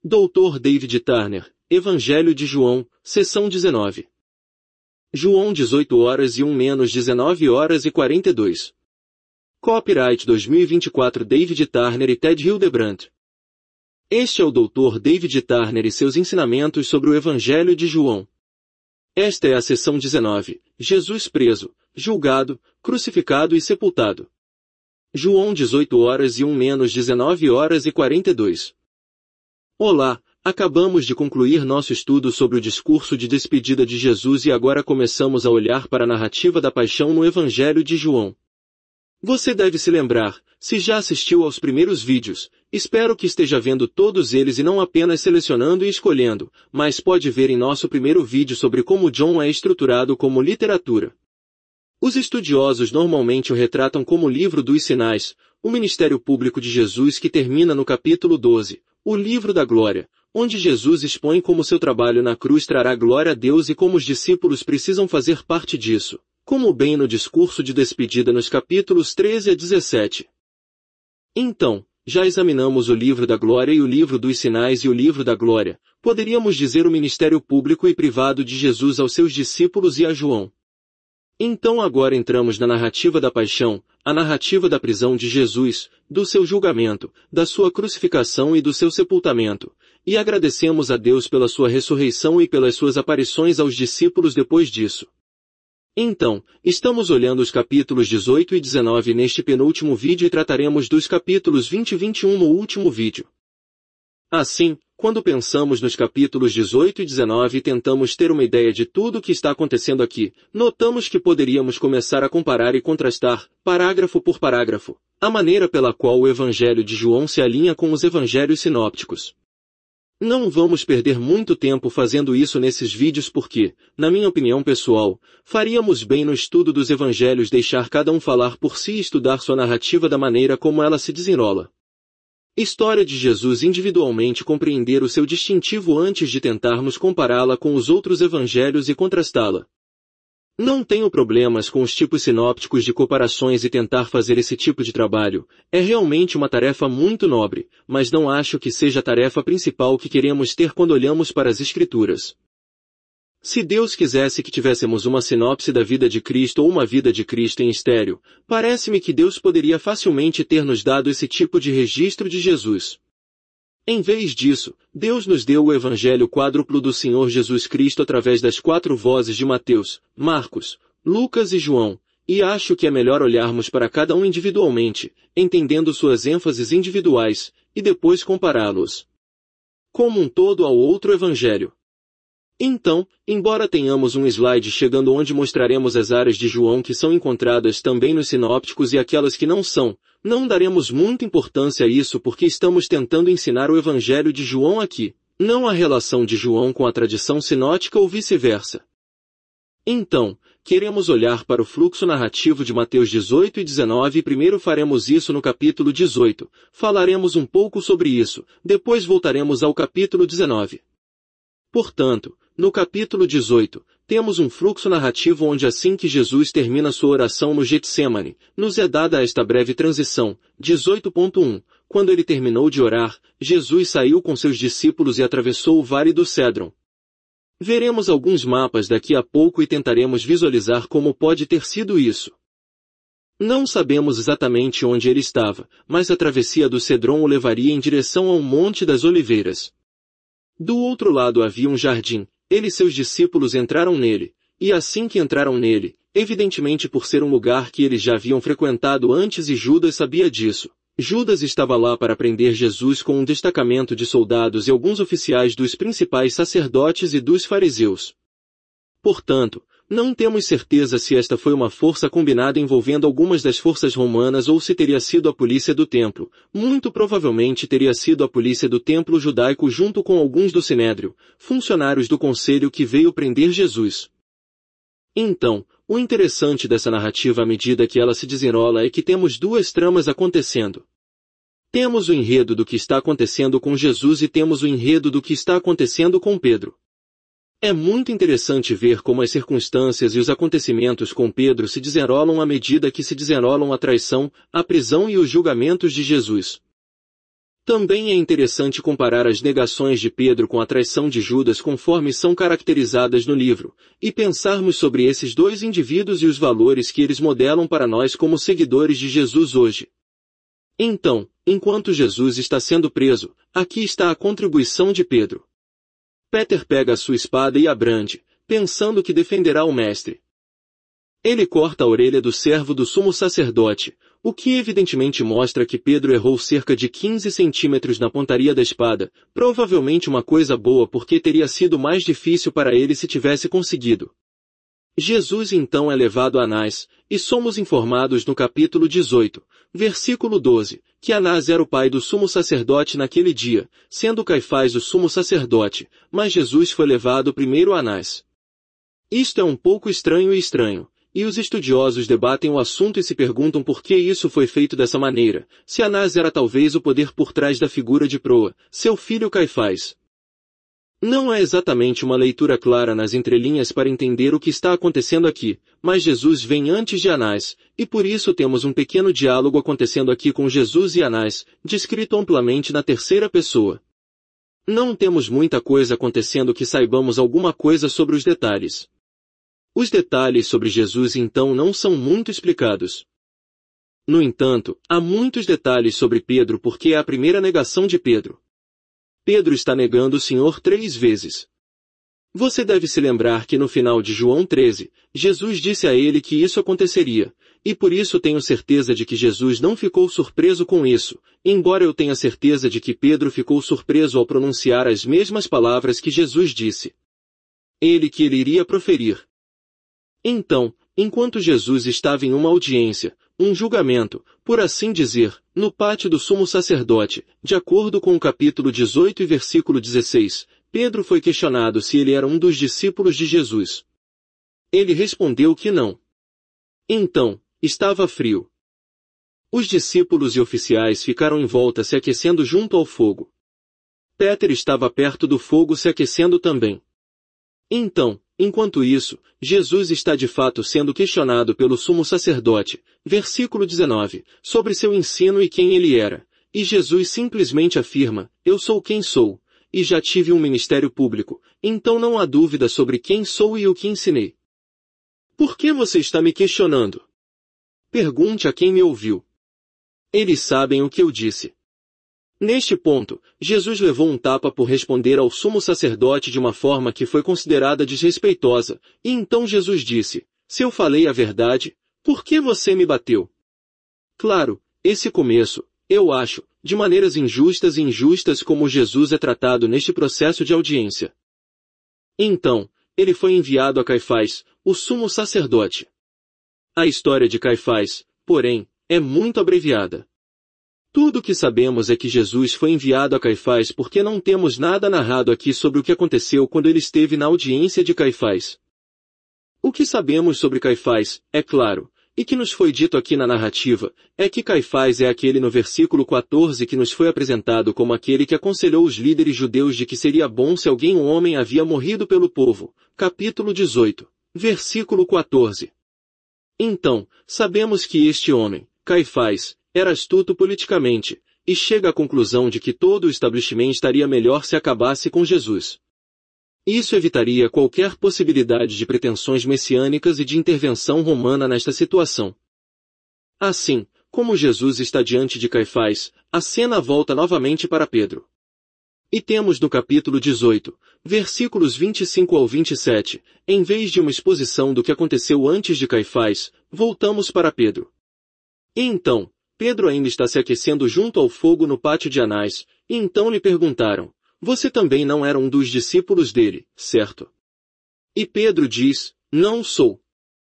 Dr. David Turner, Evangelho de João, seção 19. João 18 horas e 19 horas e 42. Copyright 2024 David Turner e Ted Hildebrandt. Este é o Dr. David Turner e seus ensinamentos sobre o Evangelho de João. Esta é a seção 19, Jesus preso, julgado, crucificado e sepultado. João 18 horas e 19 horas e 42. Olá, acabamos de concluir nosso estudo sobre o discurso de despedida de Jesus e agora começamos a olhar para a narrativa da paixão no Evangelho de João. Você deve se lembrar, se já assistiu aos primeiros vídeos, espero que esteja vendo todos eles e não apenas selecionando e escolhendo, mas pode ver em nosso primeiro vídeo sobre como John é estruturado como literatura. Os estudiosos normalmente o retratam como o livro dos sinais, o ministério público de Jesus que termina no capítulo 12, o livro da glória, onde Jesus expõe como seu trabalho na cruz trará glória a Deus e como os discípulos precisam fazer parte disso, como bem no discurso de despedida nos capítulos 13 a 17. Então, já examinamos o livro da glória e o livro dos sinais e o livro da glória, poderíamos dizer o ministério público e privado de Jesus aos seus discípulos e a João. Então agora entramos na narrativa da paixão, a narrativa da prisão de Jesus, do seu julgamento, da sua crucificação e do seu sepultamento, e agradecemos a Deus pela sua ressurreição e pelas suas aparições aos discípulos depois disso. Então, estamos olhando os capítulos 18 e 19 neste penúltimo vídeo e trataremos dos capítulos 20 e 21 no último vídeo. Assim, quando pensamos nos capítulos 18 e 19 e tentamos ter uma ideia de tudo o que está acontecendo aqui, notamos que poderíamos começar a comparar e contrastar, parágrafo por parágrafo, a maneira pela qual o Evangelho de João se alinha com os Evangelhos sinópticos. Não vamos perder muito tempo fazendo isso nesses vídeos porque, na minha opinião pessoal, faríamos bem no estudo dos Evangelhos deixar cada um falar por si e estudar sua narrativa da maneira como ela se desenrola. História de Jesus individualmente compreender o seu distintivo antes de tentarmos compará-la com os outros evangelhos e contrastá-la. Não tenho problemas com os tipos sinópticos de comparações e tentar fazer esse tipo de trabalho, é realmente uma tarefa muito nobre, mas não acho que seja a tarefa principal que queremos ter quando olhamos para as Escrituras. Se Deus quisesse que tivéssemos uma sinopse da vida de Cristo ou uma vida de Cristo em estéreo, parece-me que Deus poderia facilmente ter nos dado esse tipo de registro de Jesus. Em vez disso, Deus nos deu o Evangelho quádruplo do Senhor Jesus Cristo através das 4 vozes de Mateus, Marcos, Lucas e João, e acho que é melhor olharmos para cada um individualmente, entendendo suas ênfases individuais, e depois compará-los como um todo ao outro Evangelho. Então, embora tenhamos um slide chegando onde mostraremos as áreas de João que são encontradas também nos sinópticos e aquelas que não são, não daremos muita importância a isso porque estamos tentando ensinar o Evangelho de João aqui, não a relação de João com a tradição sinótica ou vice-versa. Então, queremos olhar para o fluxo narrativo de Mateus 18 e 19 e primeiro faremos isso no capítulo 18, falaremos um pouco sobre isso, depois voltaremos ao capítulo 19. Portanto, no capítulo 18, temos um fluxo narrativo onde assim que Jesus termina sua oração no Getsêmani, nos é dada esta breve transição, 18.1, quando ele terminou de orar, Jesus saiu com seus discípulos e atravessou o vale do Cédron. Veremos alguns mapas daqui a pouco e tentaremos visualizar como pode ter sido isso. Não sabemos exatamente onde ele estava, mas a travessia do Cédron o levaria em direção ao Monte das Oliveiras. Do outro lado havia um jardim, ele e seus discípulos entraram nele, e assim que entraram nele, evidentemente por ser um lugar que eles já haviam frequentado antes e Judas sabia disso, Judas estava lá para prender Jesus com um destacamento de soldados e alguns oficiais dos principais sacerdotes e dos fariseus. Portanto, não temos certeza se esta foi uma força combinada envolvendo algumas das forças romanas ou se teria sido a polícia do templo. Muito provavelmente teria sido a polícia do templo judaico junto com alguns do Sinédrio, funcionários do conselho que veio prender Jesus. Então, o interessante dessa narrativa à medida que ela se desenrola é que temos 2 tramas acontecendo. Temos o enredo do que está acontecendo com Jesus e temos o enredo do que está acontecendo com Pedro. É muito interessante ver como as circunstâncias e os acontecimentos com Pedro se desenrolam à medida que se desenrolam a traição, a prisão e os julgamentos de Jesus. Também é interessante comparar as negações de Pedro com a traição de Judas conforme são caracterizadas no livro, e pensarmos sobre esses dois indivíduos e os valores que eles modelam para nós como seguidores de Jesus hoje. Então, enquanto Jesus está sendo preso, aqui está a contribuição de Pedro. Peter pega a sua espada e a brande, pensando que defenderá o mestre. Ele corta a orelha do servo do sumo sacerdote, o que evidentemente mostra que Pedro errou cerca de 15 centímetros na pontaria da espada, provavelmente uma coisa boa porque teria sido mais difícil para ele se tivesse conseguido. Jesus então é levado a Anás, e somos informados no capítulo 18, versículo 12, que Anás era o pai do sumo sacerdote naquele dia, sendo Caifás o sumo sacerdote, mas Jesus foi levado primeiro a Anás. Isto é um pouco estranho, e os estudiosos debatem o assunto e se perguntam por que isso foi feito dessa maneira, se Anás era talvez o poder por trás da figura de proa, seu filho Caifás. Não é exatamente uma leitura clara nas entrelinhas para entender o que está acontecendo aqui, mas Jesus vem antes de Anás, e por isso temos um pequeno diálogo acontecendo aqui com Jesus e Anás, descrito amplamente na terceira pessoa. Não temos muita coisa acontecendo que saibamos alguma coisa sobre os detalhes. Os detalhes sobre Jesus então não são muito explicados. No entanto, há muitos detalhes sobre Pedro porque é a primeira negação de Pedro. Pedro está negando o Senhor 3 vezes. Você deve se lembrar que no final de João 13, Jesus disse a ele que isso aconteceria, e por isso tenho certeza de que Jesus não ficou surpreso com isso, embora eu tenha certeza de que Pedro ficou surpreso ao pronunciar as mesmas palavras que Jesus disse. Ele iria proferir. Então, enquanto Jesus estava em uma audiência, um julgamento, por assim dizer, no pátio do sumo sacerdote, de acordo com o capítulo 18 e versículo 16, Pedro foi questionado se ele era um dos discípulos de Jesus. Ele respondeu que não. Então, estava frio. Os discípulos e oficiais ficaram em volta se aquecendo junto ao fogo. Peter estava perto do fogo se aquecendo também. Então, enquanto isso, Jesus está de fato sendo questionado pelo sumo sacerdote, versículo 19, sobre seu ensino e quem ele era, e Jesus simplesmente afirma, eu sou quem sou, e já tive um ministério público, então não há dúvida sobre quem sou e o que ensinei. Por que você está me questionando? Pergunte a quem me ouviu. Eles sabem o que eu disse. Neste ponto, Jesus levou um tapa por responder ao sumo sacerdote de uma forma que foi considerada desrespeitosa, e então Jesus disse, se eu falei a verdade, por que você me bateu? Claro, esse começo, eu acho, de maneiras injustas e injustas como Jesus é tratado neste processo de audiência. Então, ele foi enviado a Caifás, o sumo sacerdote. A história de Caifás, porém, é muito abreviada. Tudo o que sabemos é que Jesus foi enviado a Caifás porque não temos nada narrado aqui sobre o que aconteceu quando ele esteve na audiência de Caifás. O que sabemos sobre Caifás, é claro, e que nos foi dito aqui na narrativa, é que Caifás é aquele no versículo 14 que nos foi apresentado como aquele que aconselhou os líderes judeus de que seria bom se alguém um homem havia morrido pelo povo, capítulo 18, versículo 14. Então, sabemos que este homem, Caifás, era astuto politicamente, e chega à conclusão de que todo o estabelecimento estaria melhor se acabasse com Jesus. Isso evitaria qualquer possibilidade de pretensões messiânicas e de intervenção romana nesta situação. Assim, como Jesus está diante de Caifás, a cena volta novamente para Pedro. E temos no capítulo 18, versículos 25 ao 27, em vez de uma exposição do que aconteceu antes de Caifás, voltamos para Pedro. E então, Pedro ainda está se aquecendo junto ao fogo no pátio de Anás, e então lhe perguntaram, você também não era um dos discípulos dele, certo? E Pedro diz, não sou.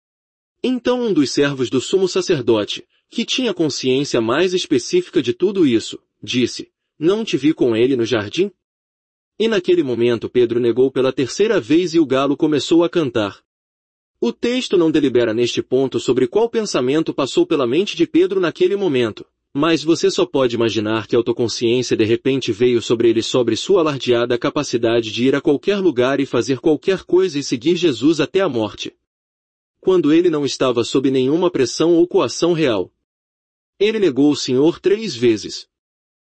Então um dos servos do sumo sacerdote, que tinha consciência mais específica de tudo isso, disse, não te vi com ele no jardim? E naquele momento Pedro negou pela terceira vez e o galo começou a cantar. O texto não delibera neste ponto sobre qual pensamento passou pela mente de Pedro naquele momento, mas você só pode imaginar que a autoconsciência de repente veio sobre ele sobre sua alardeada capacidade de ir a qualquer lugar e fazer qualquer coisa e seguir Jesus até a morte. Quando ele não estava sob nenhuma pressão ou coação real. Ele negou o Senhor 3 vezes.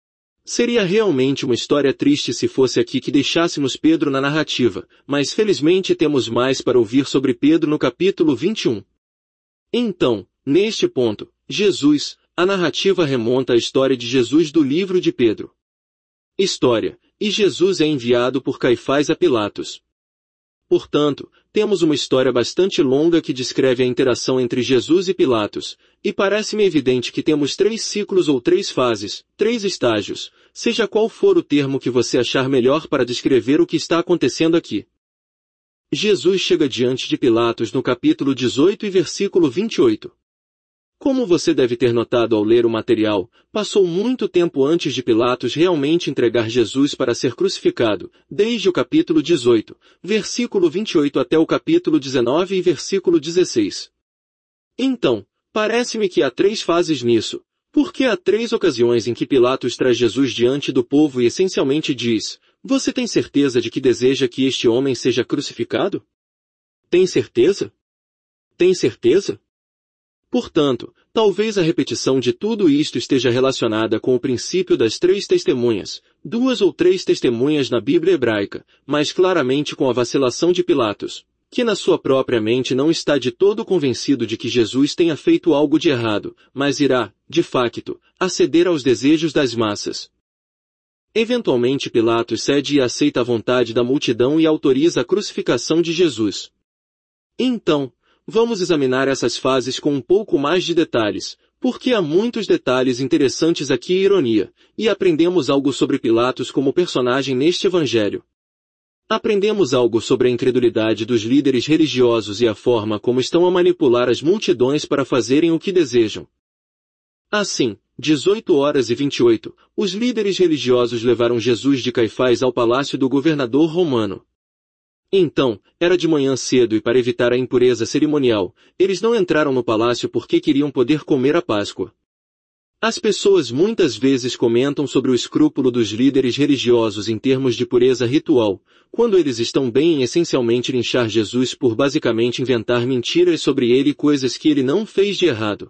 Seria realmente uma história triste se fosse aqui que deixássemos Pedro na narrativa, mas felizmente temos mais para ouvir sobre Pedro no capítulo 21. Então, neste ponto, a narrativa remonta à história de Jesus do livro de Pedro. História, e Jesus é enviado por Caifás a Pilatos. Portanto, temos uma história bastante longa que descreve a interação entre Jesus e Pilatos, e parece-me evidente que temos 3 ciclos ou 3 fases, 3 estágios, seja qual for o termo que você achar melhor para descrever o que está acontecendo aqui. Jesus chega diante de Pilatos no capítulo 18 e versículo 28. Como você deve ter notado ao ler o material, passou muito tempo antes de Pilatos realmente entregar Jesus para ser crucificado, desde o capítulo 18, versículo 28 até o capítulo 19 e versículo 16. Então, parece-me que há 3 fases nisso, porque há 3 ocasiões em que Pilatos traz Jesus diante do povo e essencialmente diz: você tem certeza de que deseja que este homem seja crucificado? Tem certeza? Tem certeza? Portanto, talvez a repetição de tudo isto esteja relacionada com o princípio das 3 testemunhas, 2 ou 3 testemunhas na Bíblia hebraica, mas claramente com a vacilação de Pilatos, que na sua própria mente não está de todo convencido de que Jesus tenha feito algo de errado, mas irá, de facto, aceder aos desejos das massas. Eventualmente Pilatos cede e aceita a vontade da multidão e autoriza a crucificação de Jesus. Então, vamos examinar essas fases com um pouco mais de detalhes, porque há muitos detalhes interessantes aqui e ironia, e aprendemos algo sobre Pilatos como personagem neste evangelho. Aprendemos algo sobre a incredulidade dos líderes religiosos e a forma como estão a manipular as multidões para fazerem o que desejam. Assim, 18h28, os líderes religiosos levaram Jesus de Caifás ao palácio do governador romano. Então, era de manhã cedo e para evitar a impureza cerimonial, eles não entraram no palácio porque queriam poder comer a Páscoa. As pessoas muitas vezes comentam sobre o escrúpulo dos líderes religiosos em termos de pureza ritual, quando eles estão bem em essencialmente linchar Jesus por basicamente inventar mentiras sobre ele e coisas que ele não fez de errado.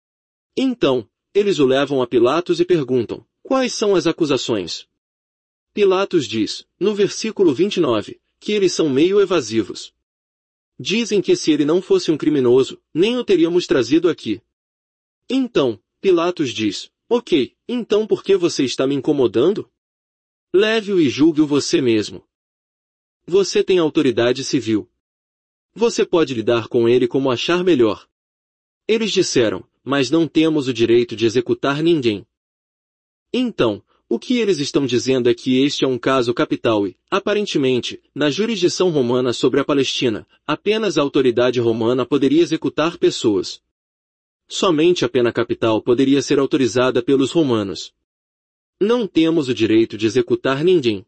Então, eles o levam a Pilatos e perguntam: quais são as acusações? Pilatos diz, no versículo 29, que eles são meio evasivos. Dizem que se ele não fosse um criminoso, nem o teríamos trazido aqui. Então, Pilatos diz: ok, então por que você está me incomodando? Leve-o e julgue-o você mesmo. Você tem autoridade civil. Você pode lidar com ele como achar melhor. Eles disseram: mas não temos o direito de executar ninguém. Então, o que eles estão dizendo é que este é um caso capital e, aparentemente, na jurisdição romana sobre a Palestina, apenas a autoridade romana poderia executar pessoas. Somente a pena capital poderia ser autorizada pelos romanos. Não temos o direito de executar ninguém.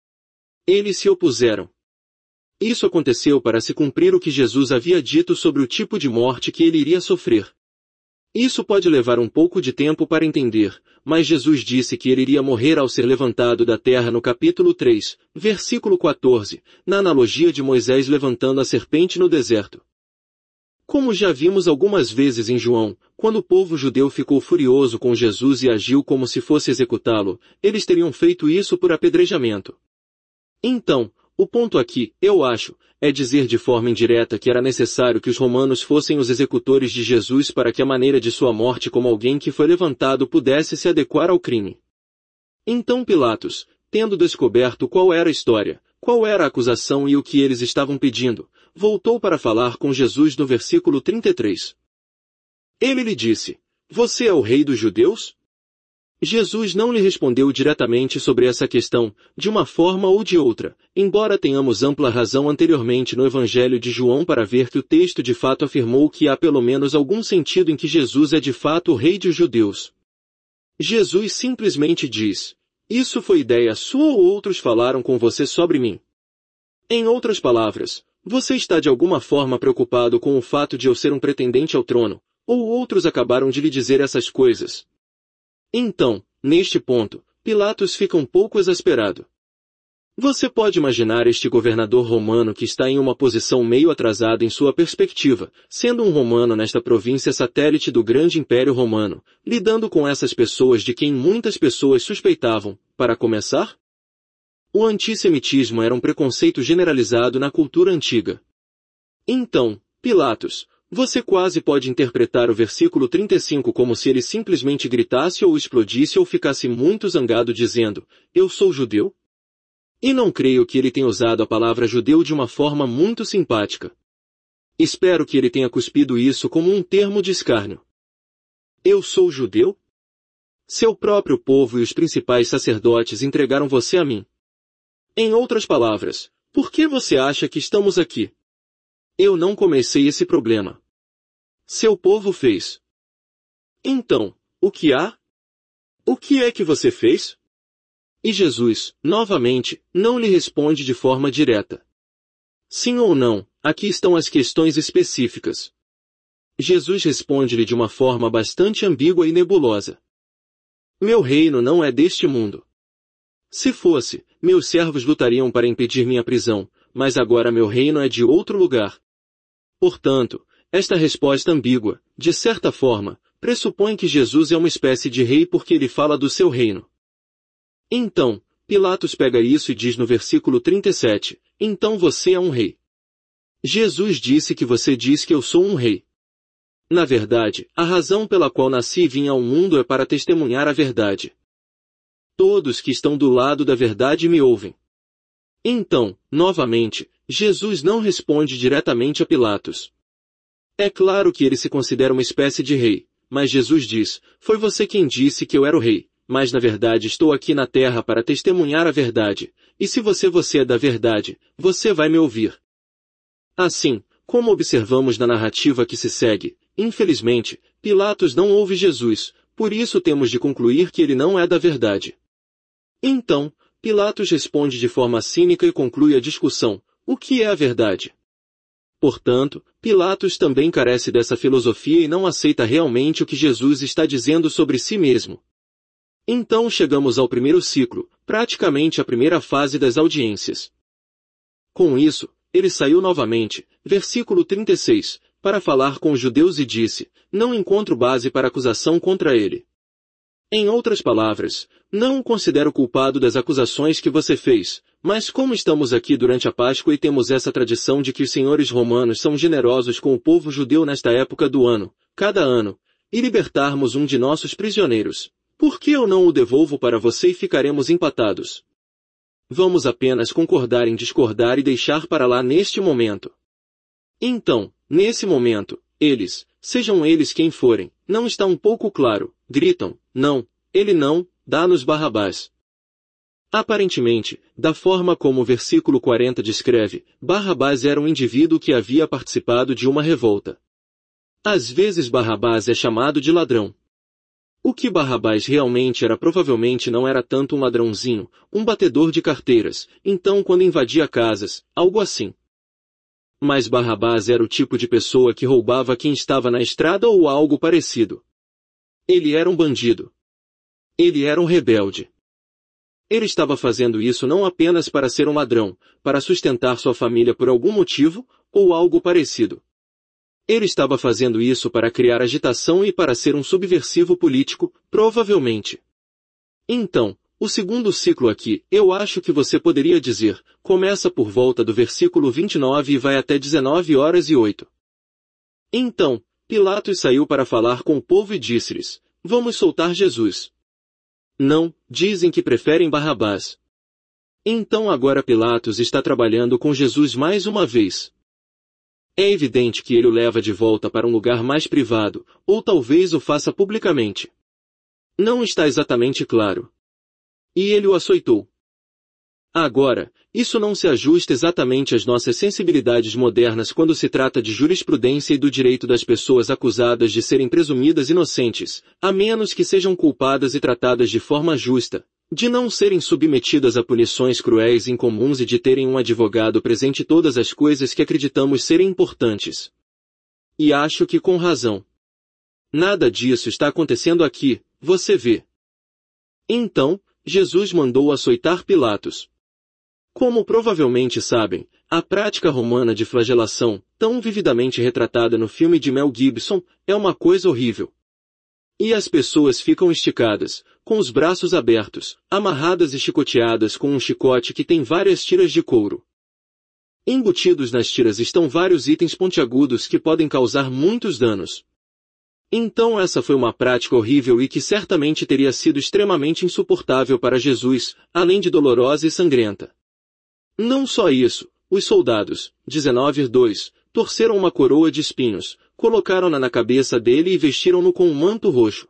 Eles se opuseram. Isso aconteceu para se cumprir o que Jesus havia dito sobre o tipo de morte que ele iria sofrer. Isso pode levar um pouco de tempo para entender, mas Jesus disse que ele iria morrer ao ser levantado da terra no capítulo 3, versículo 14, na analogia de Moisés levantando a serpente no deserto. Como já vimos algumas vezes em João, quando o povo judeu ficou furioso com Jesus e agiu como se fosse executá-lo, eles teriam feito isso por apedrejamento. Então, o ponto aqui, eu acho, é dizer de forma indireta que era necessário que os romanos fossem os executores de Jesus para que a maneira de sua morte como alguém que foi levantado pudesse se adequar ao crime. Então Pilatos, tendo descoberto qual era a história, qual era a acusação e o que eles estavam pedindo, voltou para falar com Jesus no versículo 33. Ele lhe disse: você é o rei dos judeus? Jesus não lhe respondeu diretamente sobre essa questão, de uma forma ou de outra, embora tenhamos ampla razão anteriormente no Evangelho de João para ver que o texto de fato afirmou que há pelo menos algum sentido em que Jesus é de fato o rei dos judeus. Jesus simplesmente diz: isso foi ideia sua ou outros falaram com você sobre mim? Em outras palavras, você está de alguma forma preocupado com o fato de eu ser um pretendente ao trono, ou outros acabaram de lhe dizer essas coisas? Então, neste ponto, Pilatos fica um pouco exasperado. Você pode imaginar este governador romano que está em uma posição meio atrasada em sua perspectiva, sendo um romano nesta província satélite do grande Império Romano, lidando com essas pessoas de quem muitas pessoas suspeitavam, para começar? O antissemitismo era um preconceito generalizado na cultura antiga. Então, Pilatos, você quase pode interpretar o versículo 35 como se ele simplesmente gritasse ou explodisse ou ficasse muito zangado dizendo, eu sou judeu? E não creio que ele tenha usado a palavra judeu de uma forma muito simpática. Espero que ele tenha cuspido isso como um termo de escárnio. Eu sou judeu? Seu próprio povo e os principais sacerdotes entregaram você a mim. Em outras palavras, por que você acha que estamos aqui? Eu não comecei esse problema. Seu povo fez. Então, o que há? O que é que você fez? E Jesus, novamente, não lhe responde de forma direta. Sim ou não, aqui estão as questões específicas. Jesus responde-lhe de uma forma bastante ambígua e nebulosa. Meu reino não é deste mundo. Se fosse, meus servos lutariam para impedir minha prisão, mas agora meu reino é de outro lugar. Portanto, esta resposta ambígua, de certa forma, pressupõe que Jesus é uma espécie de rei porque ele fala do seu reino. Então, Pilatos pega isso e diz no versículo 37, então você é um rei. Jesus disse que você diz que eu sou um rei. Na verdade, a razão pela qual nasci e vim ao mundo é para testemunhar a verdade. Todos que estão do lado da verdade me ouvem. Então, novamente, Jesus não responde diretamente a Pilatos. É claro que ele se considera uma espécie de rei, mas Jesus diz, foi você quem disse que eu era o rei. Mas na verdade estou aqui na terra para testemunhar a verdade, e se você é da verdade, você vai me ouvir. Assim, como observamos na narrativa que se segue, infelizmente, Pilatos não ouve Jesus, por isso temos de concluir que ele não é da verdade. Então, Pilatos responde de forma cínica e conclui a discussão, o que é a verdade? Portanto, Pilatos também carece dessa filosofia e não aceita realmente o que Jesus está dizendo sobre si mesmo. Então chegamos ao primeiro ciclo, praticamente a primeira fase das audiências. Com isso, ele saiu novamente, versículo 36, para falar com os judeus e disse, não encontro base para acusação contra ele. Em outras palavras, não o considero culpado das acusações que você fez, mas como estamos aqui durante a Páscoa e temos essa tradição de que os senhores romanos são generosos com o povo judeu nesta época do ano, cada ano, e libertarmos um de nossos prisioneiros, por que eu não o devolvo para você e ficaremos empatados? Vamos apenas concordar em discordar e deixar para lá neste momento. Então, nesse momento, eles, sejam eles quem forem, não está um pouco claro, gritam, não, ele não, dá-nos Barrabás. Aparentemente, da forma como o versículo 40 descreve, Barrabás era um indivíduo que havia participado de uma revolta. Às vezes Barrabás é chamado de ladrão. O que Barrabás realmente era provavelmente não era tanto um ladrãozinho, um batedor de carteiras, então quando invadia casas, algo assim. Mas Barrabás era o tipo de pessoa que roubava quem estava na estrada ou algo parecido. Ele era um bandido. Ele era um rebelde. Ele estava fazendo isso não apenas para ser um ladrão, para sustentar sua família por algum motivo, ou algo parecido. Ele estava fazendo isso para criar agitação e para ser um subversivo político, provavelmente. Então, o segundo ciclo aqui, eu acho que você poderia dizer, começa por volta do versículo 29 e vai até 19h08. Então, Pilatos saiu para falar com o povo e disse-lhes, vamos soltar Jesus. Não, dizem que preferem Barrabás. Então agora Pilatos está trabalhando com Jesus mais uma vez. É evidente que ele o leva de volta para um lugar mais privado, ou talvez o faça publicamente. Não está exatamente claro. E ele o açoitou. Agora, isso não se ajusta exatamente às nossas sensibilidades modernas quando se trata de jurisprudência e do direito das pessoas acusadas de serem presumidas inocentes, a menos que sejam culpadas e tratadas de forma justa, de não serem submetidas a punições cruéis e incomuns e de terem um advogado presente todas as coisas que acreditamos serem importantes. E acho que com razão. Nada disso está acontecendo aqui, você vê. Então, Jesus mandou açoitar Pilatos. Como provavelmente sabem, a prática romana de flagelação, tão vividamente retratada no filme de Mel Gibson, é uma coisa horrível. E as pessoas ficam esticadas, com os braços abertos, amarradas e chicoteadas com um chicote que tem várias tiras de couro. Embutidos nas tiras estão vários itens pontiagudos que podem causar muitos danos. Então essa foi uma prática horrível e que certamente teria sido extremamente insuportável para Jesus, além de dolorosa e sangrenta. Não só isso, os soldados, 19:2, torceram uma coroa de espinhos, colocaram-na na cabeça dele e vestiram-no com um manto roxo.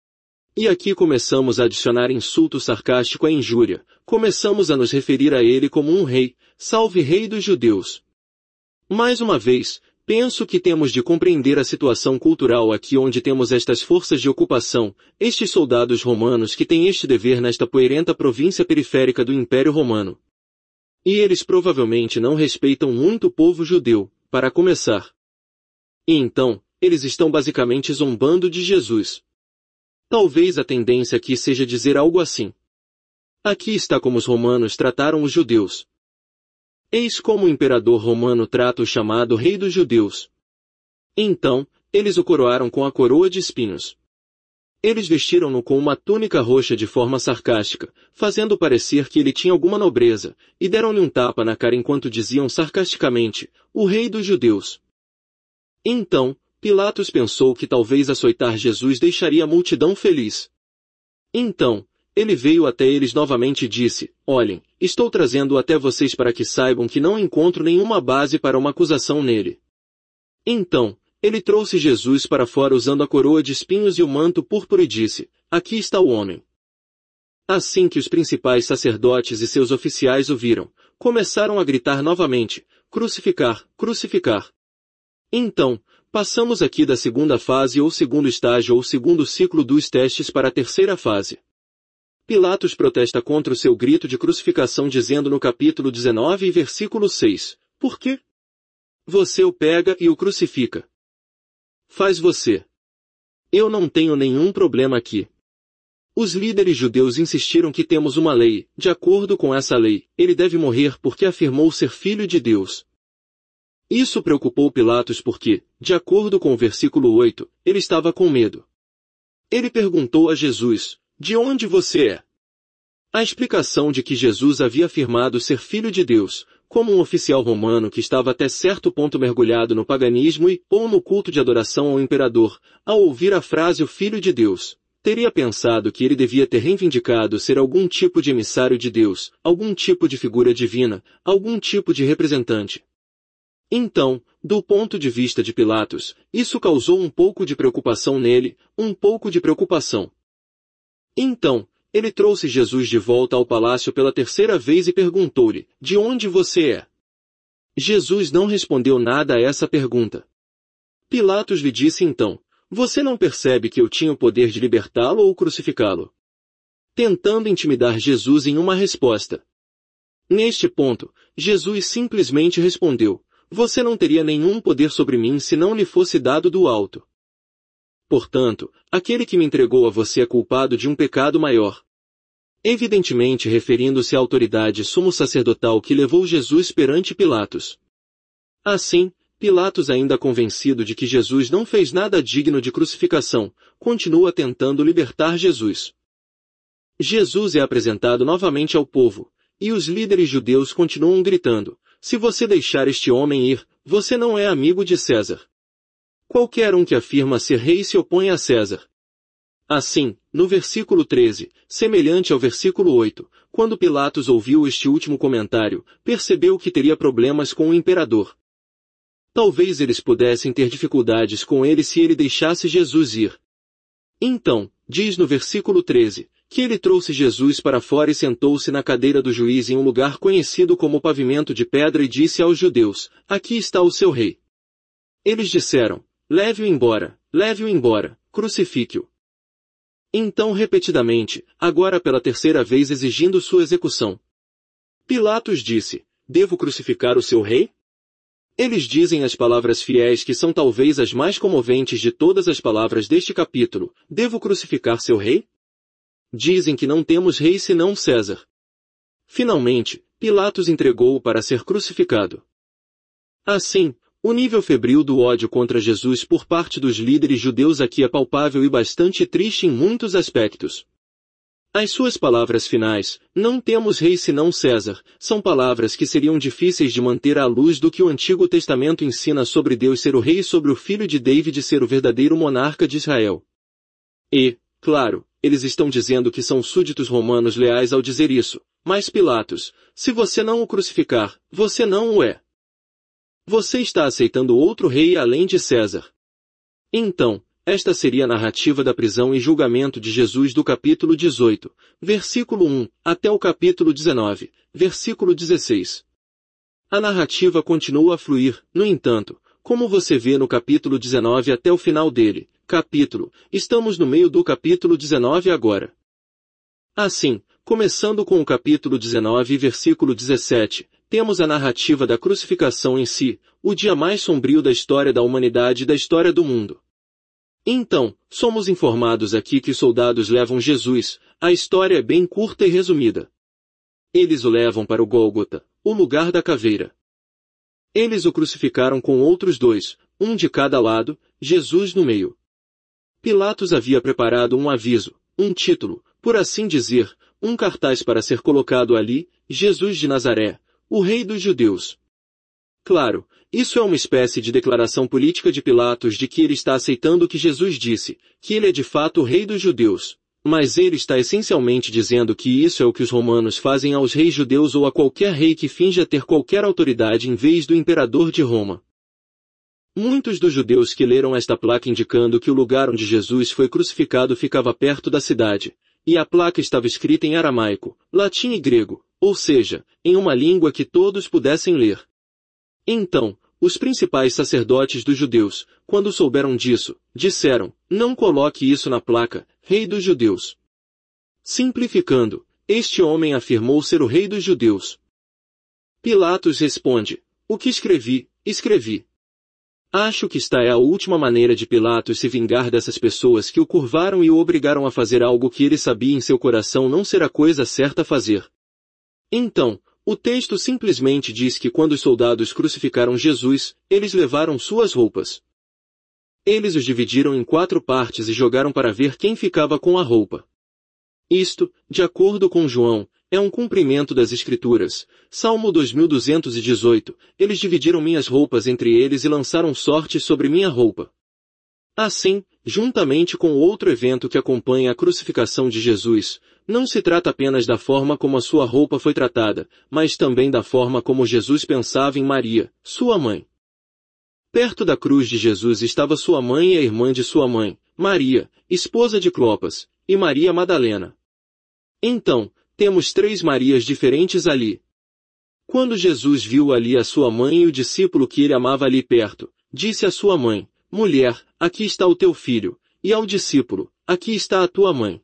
E aqui começamos a adicionar insulto sarcástico à injúria, começamos a nos referir a ele como um rei, salve rei dos judeus. Mais uma vez, penso que temos de compreender a situação cultural aqui onde temos estas forças de ocupação, estes soldados romanos que têm este dever nesta poeirenta província periférica do Império Romano. E eles provavelmente não respeitam muito o povo judeu, para começar. E então, eles estão basicamente zombando de Jesus. Talvez a tendência aqui seja dizer algo assim. Aqui está como os romanos trataram os judeus. Eis como o imperador romano trata o chamado rei dos judeus. Então, eles o coroaram com a coroa de espinhos. Eles vestiram-no com uma túnica roxa de forma sarcástica, fazendo parecer que ele tinha alguma nobreza, e deram-lhe um tapa na cara enquanto diziam sarcasticamente, o rei dos judeus. Então, Pilatos pensou que talvez açoitar Jesus deixaria a multidão feliz. Então, ele veio até eles novamente e disse, olhem, estou trazendo até vocês para que saibam que não encontro nenhuma base para uma acusação nele. Então, ele trouxe Jesus para fora usando a coroa de espinhos e o manto púrpura e disse, aqui está o homem. Assim que os principais sacerdotes e seus oficiais o viram, começaram a gritar novamente, crucificar, crucificar. Então, passamos aqui da segunda fase ou segundo estágio ou segundo ciclo dos testes para a terceira fase. Pilatos protesta contra o seu grito de crucificação dizendo no capítulo 19 e versículo 6, por quê? Você o pega e o crucifica. Faz você. Eu não tenho nenhum problema aqui. Os líderes judeus insistiram que temos uma lei, de acordo com essa lei, ele deve morrer porque afirmou ser filho de Deus. Isso preocupou Pilatos porque, de acordo com o versículo 8, ele estava com medo. Ele perguntou a Jesus, de onde você é? A explicação de que Jesus havia afirmado ser filho de Deus, como um oficial romano que estava até certo ponto mergulhado no paganismo e, ou no culto de adoração ao imperador, ao ouvir a frase o Filho de Deus, teria pensado que ele devia ter reivindicado ser algum tipo de emissário de Deus, algum tipo de figura divina, algum tipo de representante. Então, do ponto de vista de Pilatos, isso causou um pouco de preocupação nele, um pouco de preocupação. Então, ele trouxe Jesus de volta ao palácio pela terceira vez e perguntou-lhe, de onde você é? Jesus não respondeu nada a essa pergunta. Pilatos lhe disse então, você não percebe que eu tinha o poder de libertá-lo ou crucificá-lo? Tentando intimidar Jesus em uma resposta. Neste ponto, Jesus simplesmente respondeu, você não teria nenhum poder sobre mim se não lhe fosse dado do alto. Portanto, aquele que me entregou a você é culpado de um pecado maior. Evidentemente referindo-se à autoridade sumo sacerdotal que levou Jesus perante Pilatos. Assim, Pilatos, ainda convencido de que Jesus não fez nada digno de crucificação, continua tentando libertar Jesus. Jesus é apresentado novamente ao povo, e os líderes judeus continuam gritando, se você deixar este homem ir, você não é amigo de César. Qualquer um que afirma ser rei se opõe a César. Assim, no versículo 13, semelhante ao versículo 8, quando Pilatos ouviu este último comentário, percebeu que teria problemas com o imperador. Talvez eles pudessem ter dificuldades com ele se ele deixasse Jesus ir. Então, diz no versículo 13, que ele trouxe Jesus para fora e sentou-se na cadeira do juiz em um lugar conhecido como pavimento de pedra e disse aos judeus, aqui está o seu rei. Eles disseram, leve-o embora, crucifique-o. Então repetidamente, agora pela terceira vez exigindo sua execução. Pilatos disse, devo crucificar o seu rei? Eles dizem as palavras fiéis que são talvez as mais comoventes de todas as palavras deste capítulo, devo crucificar seu rei? Dizem que não temos rei senão César. Finalmente, Pilatos entregou-o para ser crucificado. Assim, o nível febril do ódio contra Jesus por parte dos líderes judeus aqui é palpável e bastante triste em muitos aspectos. As suas palavras finais, "Não temos rei senão César", são palavras que seriam difíceis de manter à luz do que o Antigo Testamento ensina sobre Deus ser o rei e sobre o filho de David ser o verdadeiro monarca de Israel. E, claro, eles estão dizendo que são súditos romanos leais ao dizer isso, mas Pilatos, se você não o crucificar, você não o é. Você está aceitando outro rei além de César. Então, esta seria a narrativa da prisão e julgamento de Jesus do capítulo 18, versículo 1, até o capítulo 19, versículo 16. A narrativa continua a fluir, no entanto, como você vê no capítulo 19 até o final dele. Estamos no meio do capítulo 19 agora. Assim, começando com o capítulo 19 versículo 17, temos a narrativa da crucificação em si, o dia mais sombrio da história da humanidade e da história do mundo. Então, somos informados aqui que os soldados levam Jesus, a história é bem curta e resumida. Eles o levam para o Gólgota, o lugar da caveira. Eles o crucificaram com outros dois, um de cada lado, Jesus no meio. Pilatos havia preparado um aviso, um título, por assim dizer, um cartaz para ser colocado ali, Jesus de Nazaré, o rei dos judeus. Claro, isso é uma espécie de declaração política de Pilatos de que ele está aceitando o que Jesus disse, que ele é de fato o rei dos judeus. Mas ele está essencialmente dizendo que isso é o que os romanos fazem aos reis judeus ou a qualquer rei que finja ter qualquer autoridade em vez do imperador de Roma. Muitos dos judeus que leram esta placa indicando que o lugar onde Jesus foi crucificado ficava perto da cidade, e a placa estava escrita em aramaico, latim e grego, ou seja, em uma língua que todos pudessem ler. Então, os principais sacerdotes dos judeus, quando souberam disso, disseram, "Não coloque isso na placa, rei dos judeus." Simplificando, este homem afirmou ser o rei dos judeus. Pilatos responde, "O que escrevi, escrevi." Acho que esta é a última maneira de Pilatos se vingar dessas pessoas que o curvaram e o obrigaram a fazer algo que ele sabia em seu coração não ser a coisa certa a fazer. Então, o texto simplesmente diz que quando os soldados crucificaram Jesus, eles levaram suas roupas. Eles os dividiram em 4 partes e jogaram para ver quem ficava com a roupa. Isto, de acordo com João, é um cumprimento das Escrituras. Salmo 2218, eles dividiram minhas roupas entre eles e lançaram sorte sobre minha roupa. Assim, juntamente com o outro evento que acompanha a crucificação de Jesus, não se trata apenas da forma como a sua roupa foi tratada, mas também da forma como Jesus pensava em Maria, sua mãe. Perto da cruz de Jesus estava sua mãe e a irmã de sua mãe, Maria, esposa de Clopas, e Maria Madalena. Então, temos 3 Marias diferentes ali. Quando Jesus viu ali a sua mãe e o discípulo que ele amava ali perto, disse à sua mãe, "Mulher, aqui está o teu filho", e ao discípulo, "Aqui está a tua mãe."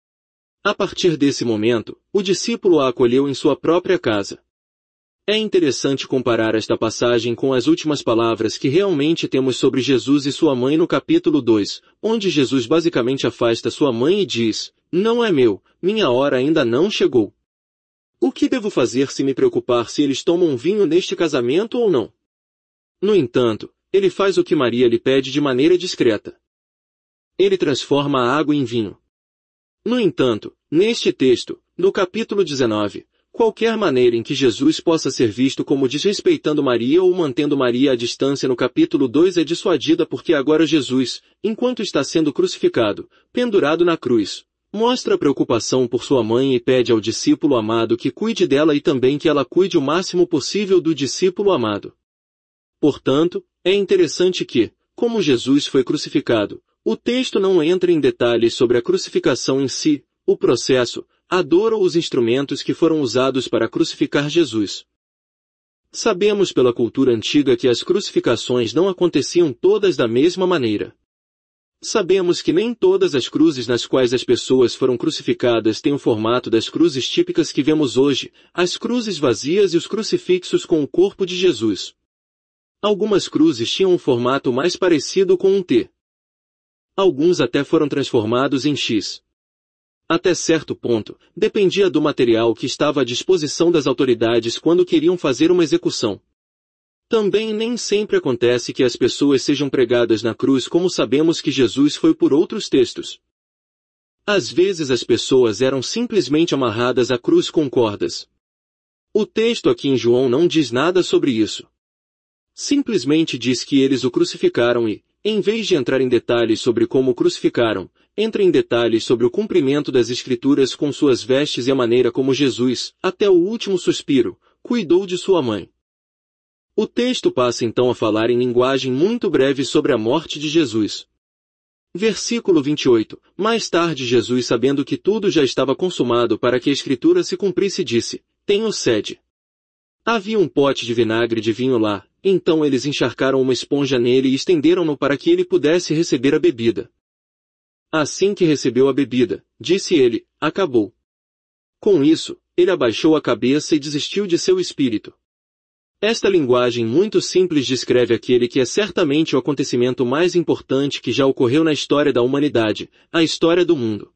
A partir desse momento, o discípulo a acolheu em sua própria casa. É interessante comparar esta passagem com as últimas palavras que realmente temos sobre Jesus e sua mãe no capítulo 2, onde Jesus basicamente afasta sua mãe e diz, "Não é meu, minha hora ainda não chegou. O que devo fazer se me preocupar se eles tomam vinho neste casamento ou não?" No entanto, ele faz o que Maria lhe pede de maneira discreta. Ele transforma a água em vinho. No entanto, neste texto, no capítulo 19, qualquer maneira em que Jesus possa ser visto como desrespeitando Maria ou mantendo Maria à distância no capítulo 2 é dissuadida porque agora Jesus, enquanto está sendo crucificado, pendurado na cruz, mostra preocupação por sua mãe e pede ao discípulo amado que cuide dela e também que ela cuide o máximo possível do discípulo amado. Portanto, é interessante que, como Jesus foi crucificado, o texto não entra em detalhes sobre a crucificação em si, o processo, a dor ou os instrumentos que foram usados para crucificar Jesus. Sabemos pela cultura antiga que as crucificações não aconteciam todas da mesma maneira. Sabemos que nem todas as cruzes nas quais as pessoas foram crucificadas têm o formato das cruzes típicas que vemos hoje, as cruzes vazias e os crucifixos com o corpo de Jesus. Algumas cruzes tinham um formato mais parecido com um T. Alguns até foram transformados em X. Até certo ponto, dependia do material que estava à disposição das autoridades quando queriam fazer uma execução. Também nem sempre acontece que as pessoas sejam pregadas na cruz como sabemos que Jesus foi por outros textos. Às vezes as pessoas eram simplesmente amarradas à cruz com cordas. O texto aqui em João não diz nada sobre isso. Simplesmente diz que eles o crucificaram e, em vez de entrar em detalhes sobre como o crucificaram, entra em detalhes sobre o cumprimento das Escrituras com suas vestes e a maneira como Jesus, até o último suspiro, cuidou de sua mãe. O texto passa então a falar em linguagem muito breve sobre a morte de Jesus. Versículo 28. Mais tarde Jesus, sabendo que tudo já estava consumado para que a Escritura se cumprisse, disse: Tenho sede. Havia um pote de vinagre de vinho lá, então eles encharcaram uma esponja nele e estenderam-no para que ele pudesse receber a bebida. Assim que recebeu a bebida, disse ele: Acabou. Com isso, ele abaixou a cabeça e desistiu de seu espírito. Esta linguagem muito simples descreve aquele que é certamente o acontecimento mais importante que já ocorreu na história da humanidade, a história do mundo.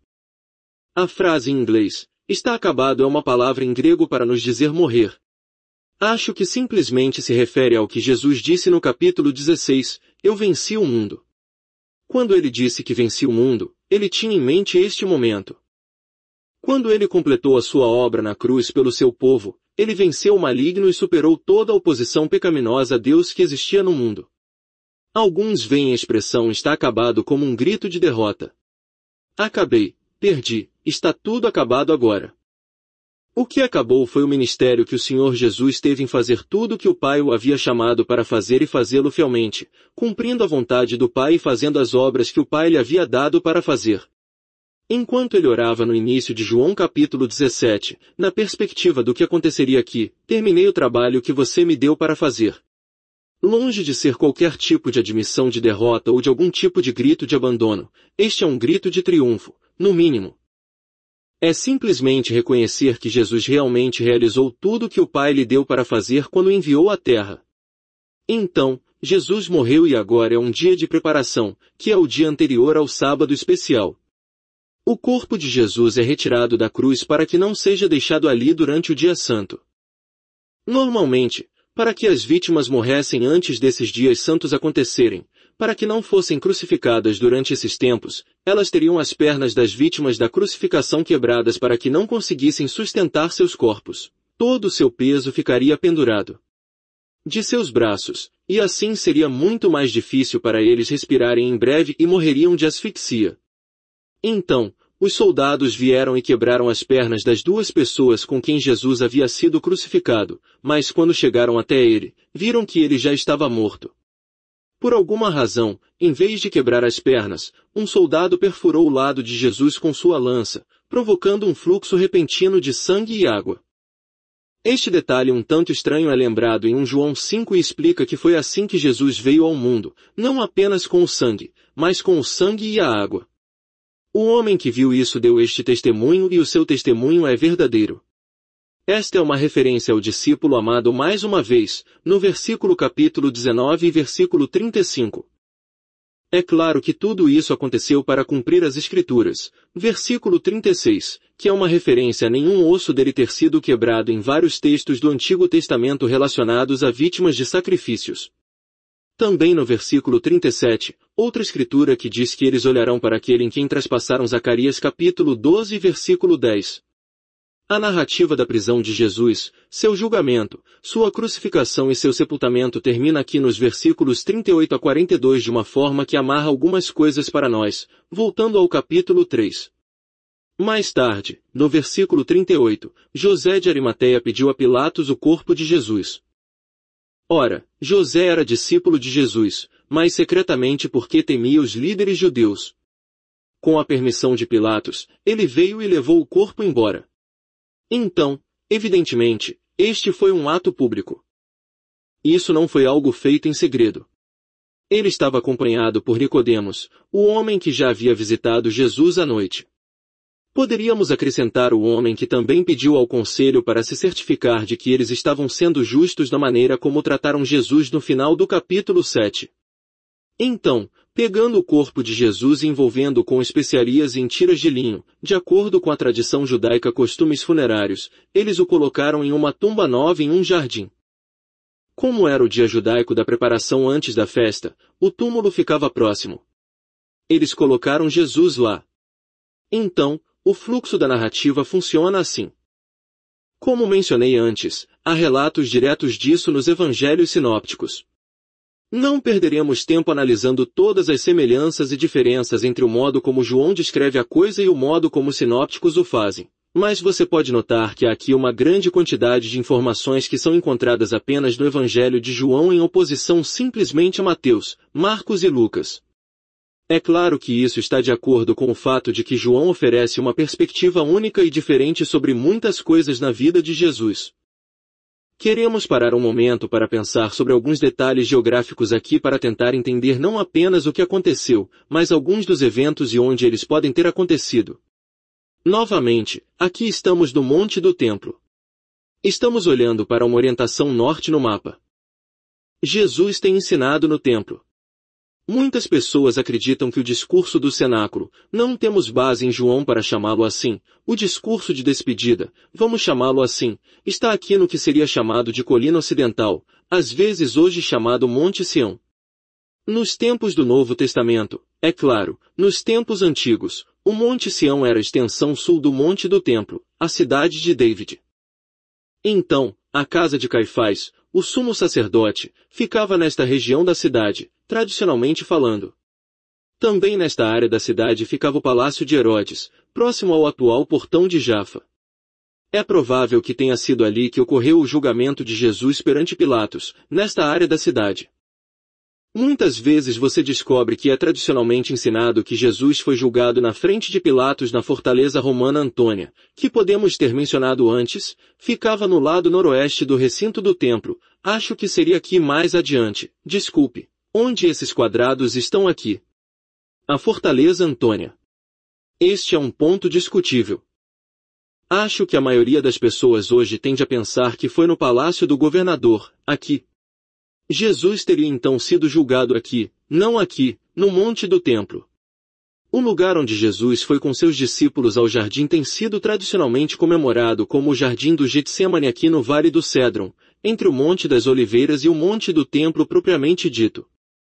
A frase em inglês, está acabado, é uma palavra em grego para nos dizer morrer. Acho que simplesmente se refere ao que Jesus disse no capítulo 16, eu venci o mundo. Quando ele disse que venci o mundo, ele tinha em mente este momento. Quando ele completou a sua obra na cruz pelo seu povo, ele venceu o maligno e superou toda a oposição pecaminosa a Deus que existia no mundo. Alguns veem a expressão está acabado como um grito de derrota. Acabei, perdi, está tudo acabado agora. O que acabou foi o ministério que o Senhor Jesus teve em fazer tudo o que o Pai o havia chamado para fazer e fazê-lo fielmente, cumprindo a vontade do Pai e fazendo as obras que o Pai lhe havia dado para fazer. Enquanto ele orava no início de João capítulo 17, na perspectiva do que aconteceria aqui, terminei o trabalho que você me deu para fazer. Longe de ser qualquer tipo de admissão de derrota ou de algum tipo de grito de abandono, este é um grito de triunfo, no mínimo. É simplesmente reconhecer que Jesus realmente realizou tudo o que o Pai lhe deu para fazer quando o enviou à Terra. Então, Jesus morreu e agora é um dia de preparação, que é o dia anterior ao sábado especial. O corpo de Jesus é retirado da cruz para que não seja deixado ali durante o dia santo. Normalmente, para que as vítimas morressem antes desses dias santos acontecerem, para que não fossem crucificadas durante esses tempos, elas teriam as pernas das vítimas da crucificação quebradas para que não conseguissem sustentar seus corpos. Todo o seu peso ficaria pendurado de seus braços, e assim seria muito mais difícil para eles respirarem em breve e morreriam de asfixia. Então, os soldados vieram e quebraram as pernas das duas pessoas com quem Jesus havia sido crucificado, mas quando chegaram até ele, viram que ele já estava morto. Por alguma razão, em vez de quebrar as pernas, um soldado perfurou o lado de Jesus com sua lança, provocando um fluxo repentino de sangue e água. Este detalhe um tanto estranho é lembrado em 1 João 5 e explica que foi assim que Jesus veio ao mundo, não apenas com o sangue, mas com o sangue e a água. O homem que viu isso deu este testemunho e o seu testemunho é verdadeiro. Esta é uma referência ao discípulo amado mais uma vez, no versículo capítulo 19 e versículo 35. É claro que tudo isso aconteceu para cumprir as Escrituras, versículo 36, que é uma referência a nenhum osso dele ter sido quebrado em vários textos do Antigo Testamento relacionados a vítimas de sacrifícios. Também no versículo 37, outra escritura que diz que eles olharão para aquele em quem traspassaram Zacarias capítulo 12 versículo 10. A narrativa da prisão de Jesus, seu julgamento, sua crucificação e seu sepultamento termina aqui nos versículos 38 a 42 de uma forma que amarra algumas coisas para nós, voltando ao capítulo 3. Mais tarde, no versículo 38, José de Arimateia pediu a Pilatos o corpo de Jesus. Ora, José era discípulo de Jesus, mas secretamente porque temia os líderes judeus. Com a permissão de Pilatos, ele veio e levou o corpo embora. Então, evidentemente, este foi um ato público. Isso não foi algo feito em segredo. Ele estava acompanhado por Nicodemos, o homem que já havia visitado Jesus à noite. Poderíamos acrescentar o homem que também pediu ao conselho para se certificar de que eles estavam sendo justos da maneira como trataram Jesus no final do capítulo 7. Então, Pegando o corpo de Jesus e envolvendo-o com especiarias em tiras de linho, de acordo com a tradição judaica costumes funerários, eles o colocaram em uma tumba nova em um jardim. Como era o dia judaico da preparação antes da festa, o túmulo ficava próximo. Eles colocaram Jesus lá. Então, o fluxo da narrativa funciona assim. Como mencionei antes, há relatos diretos disso nos evangelhos sinópticos. Não perderemos tempo analisando todas as semelhanças e diferenças entre o modo como João descreve a coisa e o modo como os sinópticos o fazem. Mas você pode notar que há aqui uma grande quantidade de informações que são encontradas apenas no Evangelho de João em oposição simplesmente a Mateus, Marcos e Lucas. É claro que isso está de acordo com o fato de que João oferece uma perspectiva única e diferente sobre muitas coisas na vida de Jesus. Queremos parar um momento para pensar sobre alguns detalhes geográficos aqui para tentar entender não apenas o que aconteceu, mas alguns dos eventos e onde eles podem ter acontecido. Novamente, aqui estamos no Monte do Templo. Estamos olhando para uma orientação norte no mapa. Jesus tem ensinado no templo. Muitas pessoas acreditam que o discurso do cenáculo, não temos base em João para chamá-lo assim, o discurso de despedida, vamos chamá-lo assim, está aqui no que seria chamado de colina ocidental, às vezes hoje chamado Monte Sião. Nos tempos do Novo Testamento, é claro, nos tempos antigos, o Monte Sião era a extensão sul do Monte do Templo, a cidade de David. Então, a casa de Caifás, o sumo sacerdote, ficava nesta região da cidade, tradicionalmente falando. Também nesta área da cidade ficava o palácio de Herodes, próximo ao atual portão de Jafa. É provável que tenha sido ali que ocorreu o julgamento de Jesus perante Pilatos, nesta área da cidade. Muitas vezes você descobre que é tradicionalmente ensinado que Jesus foi julgado na frente de Pilatos na fortaleza romana Antônia, que podemos ter mencionado antes, ficava no lado noroeste do recinto do templo, acho que seria aqui mais adiante, desculpe, onde esses quadrados estão aqui. A fortaleza Antônia. Este é um ponto discutível. Acho que a maioria das pessoas hoje tende a pensar que foi no palácio do governador, aqui. Jesus teria então sido julgado aqui, não aqui, no Monte do Templo. O lugar onde Jesus foi com seus discípulos ao jardim tem sido tradicionalmente comemorado como o Jardim do Getsemane aqui no Vale do Cédron, entre o Monte das Oliveiras e o Monte do Templo propriamente dito.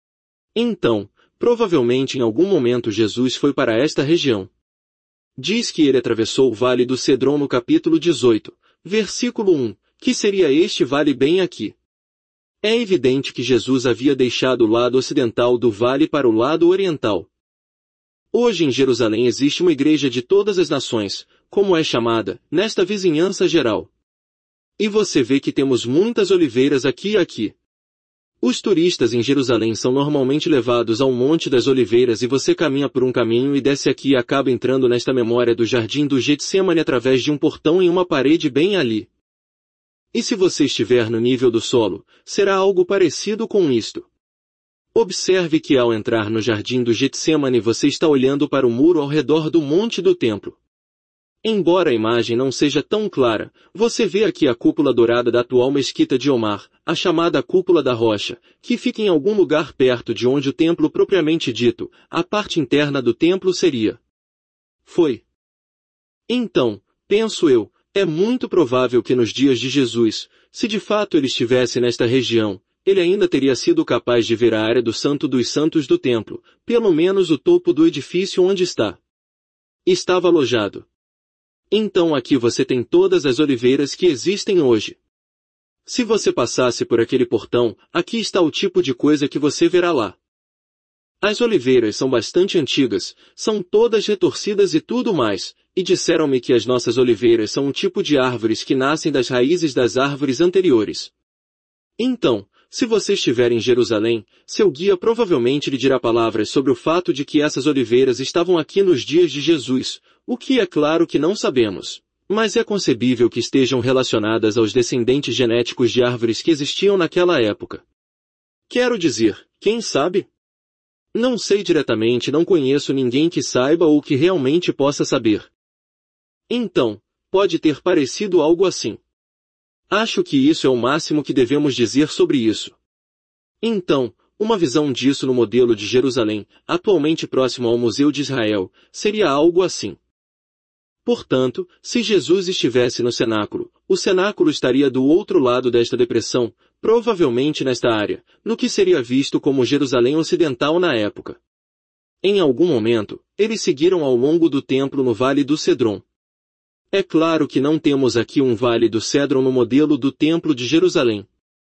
Então, provavelmente em algum momento Jesus foi para esta região. Diz que ele atravessou o Vale do Cédron no capítulo 18, versículo 1, que seria este vale bem aqui. É evidente que Jesus havia deixado o lado ocidental do vale para o lado oriental. Hoje em Jerusalém existe uma igreja de todas as nações, como é chamada, nesta vizinhança geral. E você vê que temos muitas oliveiras aqui e aqui. Os turistas em Jerusalém são normalmente levados ao Monte das Oliveiras e você caminha por um caminho e desce aqui e acaba entrando nesta memória do Jardim do Getsemane através de um portão em uma parede bem ali. E se você estiver no nível do solo, será algo parecido com isto. Observe que ao entrar no Jardim do Getsemane você está olhando para o muro ao redor do Monte do Templo. Embora a imagem não seja tão clara, você vê aqui a cúpula dourada da atual mesquita de Omar, a chamada Cúpula da Rocha, que fica em algum lugar perto de onde o templo propriamente dito, a parte interna do templo seria. Foi. Então, penso eu, é muito provável que nos dias de Jesus, se de fato ele estivesse nesta região, ele ainda teria sido capaz de ver a área do Santo dos Santos do templo, pelo menos o topo do edifício onde está. Estava alojado. Então aqui você tem todas as oliveiras que existem hoje. Se você passasse por aquele portão, aqui está o tipo de coisa que você verá lá. As oliveiras são bastante antigas, são todas retorcidas e tudo mais, e disseram-me que as nossas oliveiras são um tipo de árvores que nascem das raízes das árvores anteriores. Então, se você estiver em Jerusalém, seu guia provavelmente lhe dirá palavras sobre o fato de que essas oliveiras estavam aqui nos dias de Jesus, o que é claro que não sabemos. Mas é concebível que estejam relacionadas aos descendentes genéticos de árvores que existiam naquela época. Quero dizer, quem sabe? Não sei diretamente, não conheço ninguém que saiba ou que realmente possa saber. Então, pode ter parecido algo assim. Acho que isso é o máximo que devemos dizer sobre isso. Então, Uma visão disso no modelo de Jerusalém, atualmente próximo ao Museu de Israel, seria algo assim. Portanto, se Jesus estivesse no cenáculo, o cenáculo estaria do outro lado desta depressão, provavelmente nesta área, no que seria visto como Jerusalém Ocidental na época. Em algum momento, eles seguiram ao longo do templo no Vale do Cedron. É claro que não temos aqui um Vale do Cedron no modelo do Templo de Jerusalém.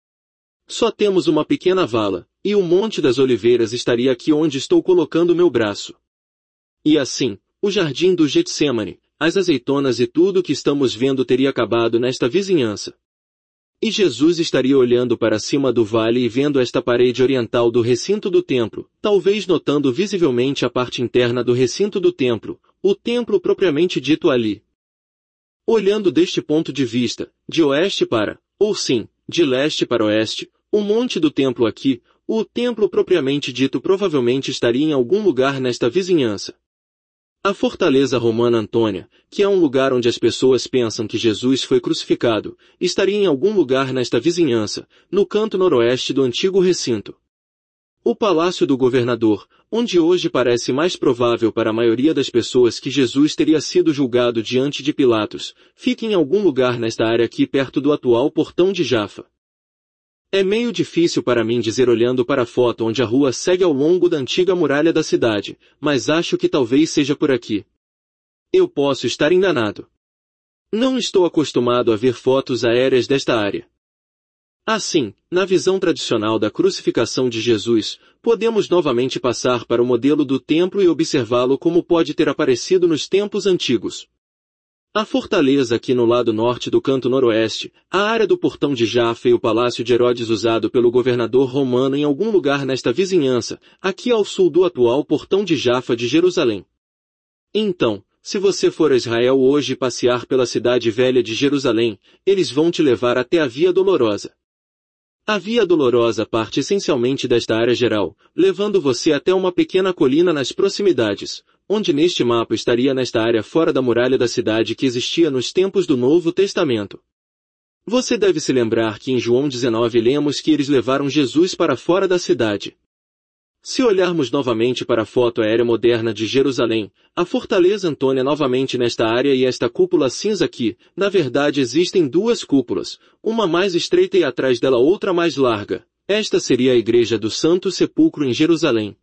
Só temos uma pequena vala, e o Monte das Oliveiras estaria aqui onde estou colocando meu braço. E assim, o Jardim do Getsêmani, as azeitonas e tudo o que estamos vendo teria acabado nesta vizinhança. E Jesus estaria olhando para cima do vale e vendo esta parede oriental do recinto do templo, talvez notando visivelmente a parte interna do recinto do templo, o templo propriamente dito ali. Olhando deste ponto de vista, de oeste para, ou sim, de leste para oeste, o monte do templo aqui, o templo propriamente dito provavelmente estaria em algum lugar nesta vizinhança. A fortaleza romana Antônia, que é um lugar onde as pessoas pensam que Jesus foi crucificado, estaria em algum lugar nesta vizinhança, no canto noroeste do antigo recinto. O palácio do governador, onde hoje parece mais provável para a maioria das pessoas que Jesus teria sido julgado diante de Pilatos, fica em algum lugar nesta área aqui perto do atual portão de Jafa. É meio difícil para mim dizer olhando para a foto onde a rua segue ao longo da antiga muralha da cidade, mas acho que talvez seja por aqui. Eu posso estar enganado. Não estou acostumado a ver fotos aéreas desta área. Assim, na visão tradicional da crucificação de Jesus, podemos novamente passar para o modelo do templo e observá-lo como pode ter aparecido nos tempos antigos. A fortaleza aqui no lado norte do canto noroeste, a área do portão de Jafa e o palácio de Herodes usado pelo governador romano em algum lugar nesta vizinhança, aqui ao sul do atual portão de Jafa de Jerusalém. Então, se você for a Israel hoje e passear pela cidade velha de Jerusalém, eles vão te levar até a Via Dolorosa. A Via Dolorosa parte essencialmente desta área geral, levando você até uma pequena colina nas proximidades, onde neste mapa estaria nesta área fora da muralha da cidade que existia nos tempos do Novo Testamento. Você deve se lembrar que em João 19 lemos que eles levaram Jesus para fora da cidade. Se olharmos novamente para a foto aérea moderna de Jerusalém, a fortaleza Antônia novamente nesta área e esta cúpula cinza aqui, na verdade existem duas cúpulas, uma mais estreita e atrás dela outra mais larga. Esta seria a Igreja do Santo Sepulcro em Jerusalém.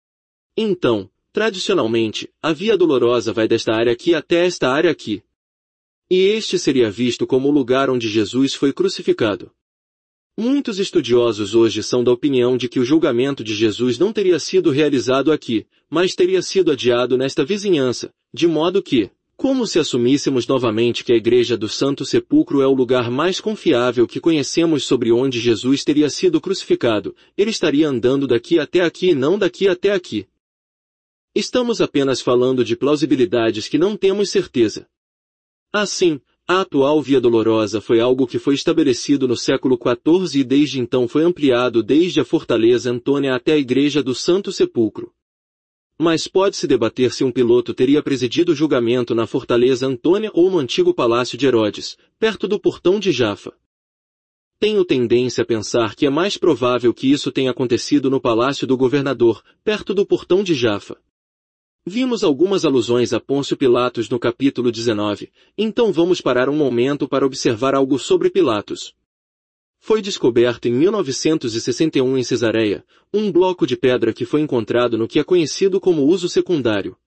Então, tradicionalmente, a Via Dolorosa vai desta área aqui até esta área aqui. E este seria visto como o lugar onde Jesus foi crucificado. Muitos estudiosos hoje são da opinião de que o julgamento de Jesus não teria sido realizado aqui, mas teria sido adiado nesta vizinhança, de modo que, como se assumíssemos novamente que a Igreja do Santo Sepulcro é o lugar mais confiável que conhecemos sobre onde Jesus teria sido crucificado, ele estaria andando daqui até aqui e não daqui até aqui. Estamos apenas falando de plausibilidades que não temos certeza. Assim, a atual Via Dolorosa foi algo que foi estabelecido no século XIV e desde então foi ampliado desde a Fortaleza Antônia até a Igreja do Santo Sepulcro. Mas pode-se debater se um piloto teria presidido o julgamento na Fortaleza Antônia ou no antigo Palácio de Herodes, perto do portão de Jafa. Tenho tendência a pensar que é mais provável que isso tenha acontecido no Palácio do Governador, perto do portão de Jafa. Vimos algumas alusões a Pôncio Pilatos no capítulo 19, então vamos parar um momento para observar algo sobre Pilatos. Foi descoberto em 1961 em Cesareia, um bloco de pedra que foi encontrado no que é conhecido como uso secundário.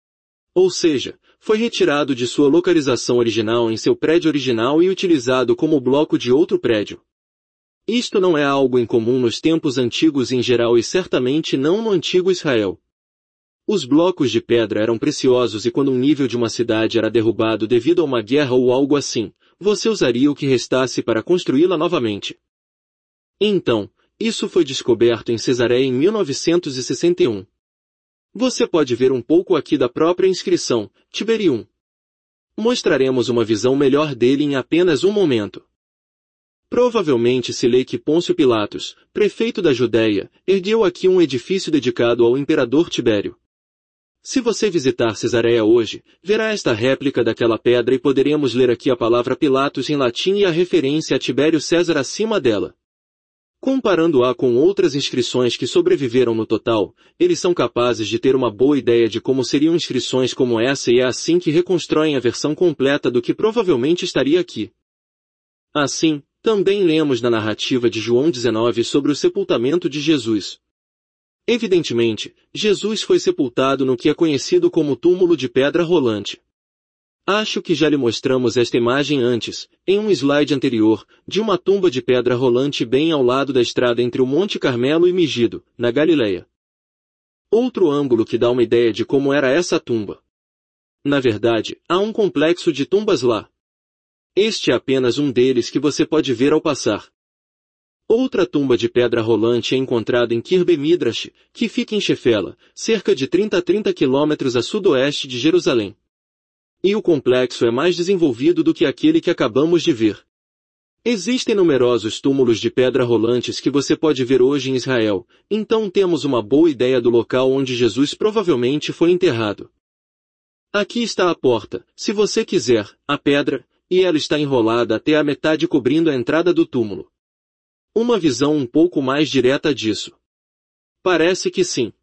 Ou seja, foi retirado de sua localização original em seu prédio original e utilizado como bloco de outro prédio. Isto não é algo incomum nos tempos antigos em geral e certamente não no antigo Israel. Os blocos de pedra eram preciosos e quando um nível de uma cidade era derrubado devido a uma guerra ou algo assim, você usaria o que restasse para construí-la novamente. Então, isso foi descoberto em Cesareia em 1961. Você pode ver um pouco aqui da própria inscrição, Tiberium. Mostraremos uma visão melhor dele em apenas um momento. Provavelmente se lê que Pôncio Pilatos, prefeito da Judéia, ergueu aqui um edifício dedicado ao imperador Tibério. Se você visitar Cesareia hoje, verá esta réplica daquela pedra e poderemos ler aqui a palavra Pilatos em latim e a referência a Tibério César acima dela. Comparando-a com outras inscrições que sobreviveram no total, eles são capazes de ter uma boa ideia de como seriam inscrições como essa, e é assim que reconstroem a versão completa do que provavelmente estaria aqui. Assim, também lemos na narrativa de João 19 sobre o sepultamento de Jesus. Evidentemente, Jesus foi sepultado no que é conhecido como túmulo de pedra rolante. Acho que já lhe mostramos esta imagem antes, em um slide anterior, de uma tumba de pedra rolante bem ao lado da estrada entre o Monte Carmelo e Megido, na Galileia. Outro ângulo que dá uma ideia de como era essa tumba. Na verdade, há um complexo de tumbas lá. Este é apenas um deles que você pode ver ao passar. Outra tumba de pedra rolante é encontrada em Kirbe Midrash, que fica em Shefela, cerca de 30 a 30 quilômetros a sudoeste de Jerusalém. E o complexo é mais desenvolvido do que aquele que acabamos de ver. Existem numerosos túmulos de pedra rolantes que você pode ver hoje em Israel, então temos uma boa ideia do local onde Jesus provavelmente foi enterrado. Aqui está a porta, se você quiser, a pedra, e ela está enrolada até a metade cobrindo a entrada do túmulo. Uma visão um pouco mais direta disso. Parece que sim.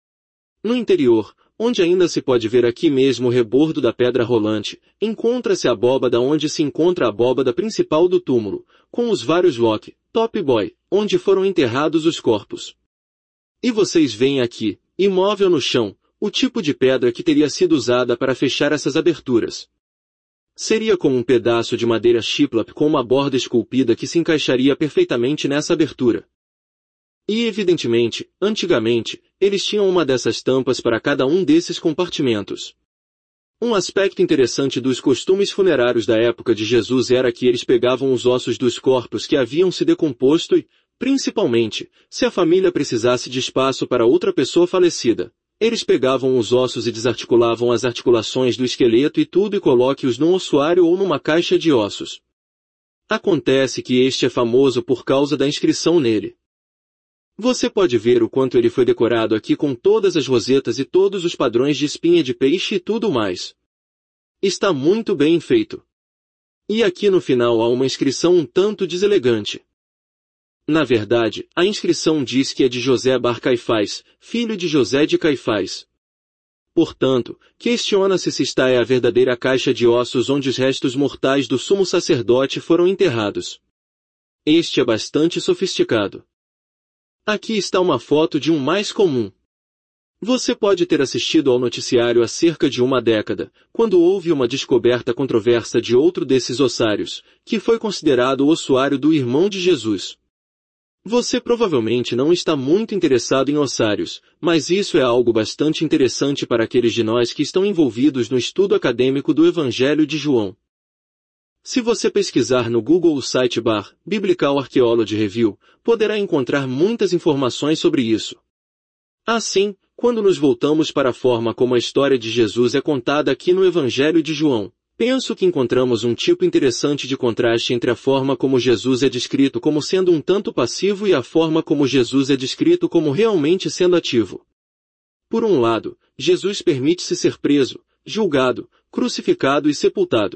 No interior, onde ainda se pode ver aqui mesmo o rebordo da pedra rolante, encontra-se a abóbada onde se encontra a abóbada principal do túmulo, com os vários lock, top boy, onde foram enterrados os corpos. E vocês veem aqui, imóvel no chão, o tipo de pedra que teria sido usada para fechar essas aberturas. Seria como um pedaço de madeira shiplap com uma borda esculpida que se encaixaria perfeitamente nessa abertura. E evidentemente, antigamente, eles tinham uma dessas tampas para cada um desses compartimentos. Um aspecto interessante dos costumes funerários da época de Jesus era que eles pegavam os ossos dos corpos que haviam se decomposto e, principalmente, se a família precisasse de espaço para outra pessoa falecida, eles pegavam os ossos e desarticulavam as articulações do esqueleto e tudo e coloque-os num ossuário ou numa caixa de ossos. Acontece que este é famoso por causa da inscrição nele. Você pode ver o quanto ele foi decorado aqui com todas as rosetas e todos os padrões de espinha de peixe e tudo mais. Está muito bem feito. E aqui no final há uma inscrição um tanto deselegante. Na verdade, a inscrição diz que é de José bar Caifás, filho de José de Caifás. Portanto, questiona-se se esta é a verdadeira caixa de ossos onde os restos mortais do sumo sacerdote foram enterrados. Este é bastante sofisticado. Aqui está uma foto de um mais comum. Você pode ter assistido ao noticiário há cerca de uma década, quando houve uma descoberta controversa de outro desses ossários, que foi considerado o ossuário do irmão de Jesus. Você provavelmente não está muito interessado em ossários, mas isso é algo bastante interessante para aqueles de nós que estão envolvidos no estudo acadêmico do Evangelho de João. Se você pesquisar no Google o site bar Biblical Archaeology Review, poderá encontrar muitas informações sobre isso. Assim, quando nos voltamos para a forma como a história de Jesus é contada aqui no Evangelho de João, penso que encontramos um tipo interessante de contraste entre a forma como Jesus é descrito como sendo um tanto passivo e a forma como Jesus é descrito como realmente sendo ativo. Por um lado, Jesus permite-se ser preso, julgado, crucificado e sepultado.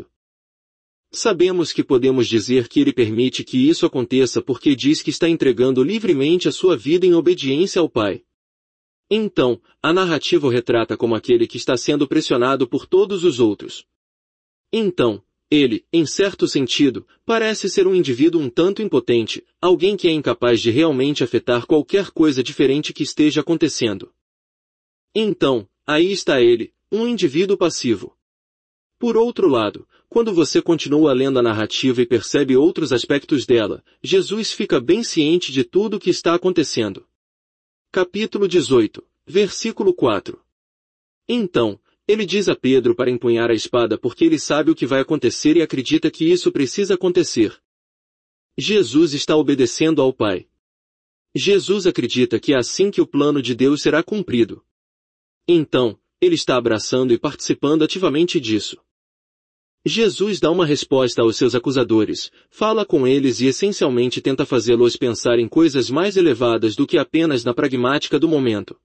Sabemos que podemos dizer que ele permite que isso aconteça porque diz que está entregando livremente a sua vida em obediência ao Pai. Então, a narrativa o retrata como aquele que está sendo pressionado por todos os outros. Então, ele, em certo sentido, parece ser um indivíduo um tanto impotente, alguém que é incapaz de realmente afetar qualquer coisa diferente que esteja acontecendo. Então, aí está ele, um indivíduo passivo. Por outro lado, quando você continua lendo a narrativa e percebe outros aspectos dela, Jesus fica bem ciente de tudo o que está acontecendo. Capítulo 18, versículo 4. Então, ele diz a Pedro para empunhar a espada porque ele sabe o que vai acontecer e acredita que isso precisa acontecer. Jesus está obedecendo ao Pai. Jesus acredita que é assim que o plano de Deus será cumprido. Então, ele está abraçando e participando ativamente disso. Jesus dá uma resposta aos seus acusadores, fala com eles e essencialmente tenta fazê-los pensar em coisas mais elevadas do que apenas na pragmática do momento.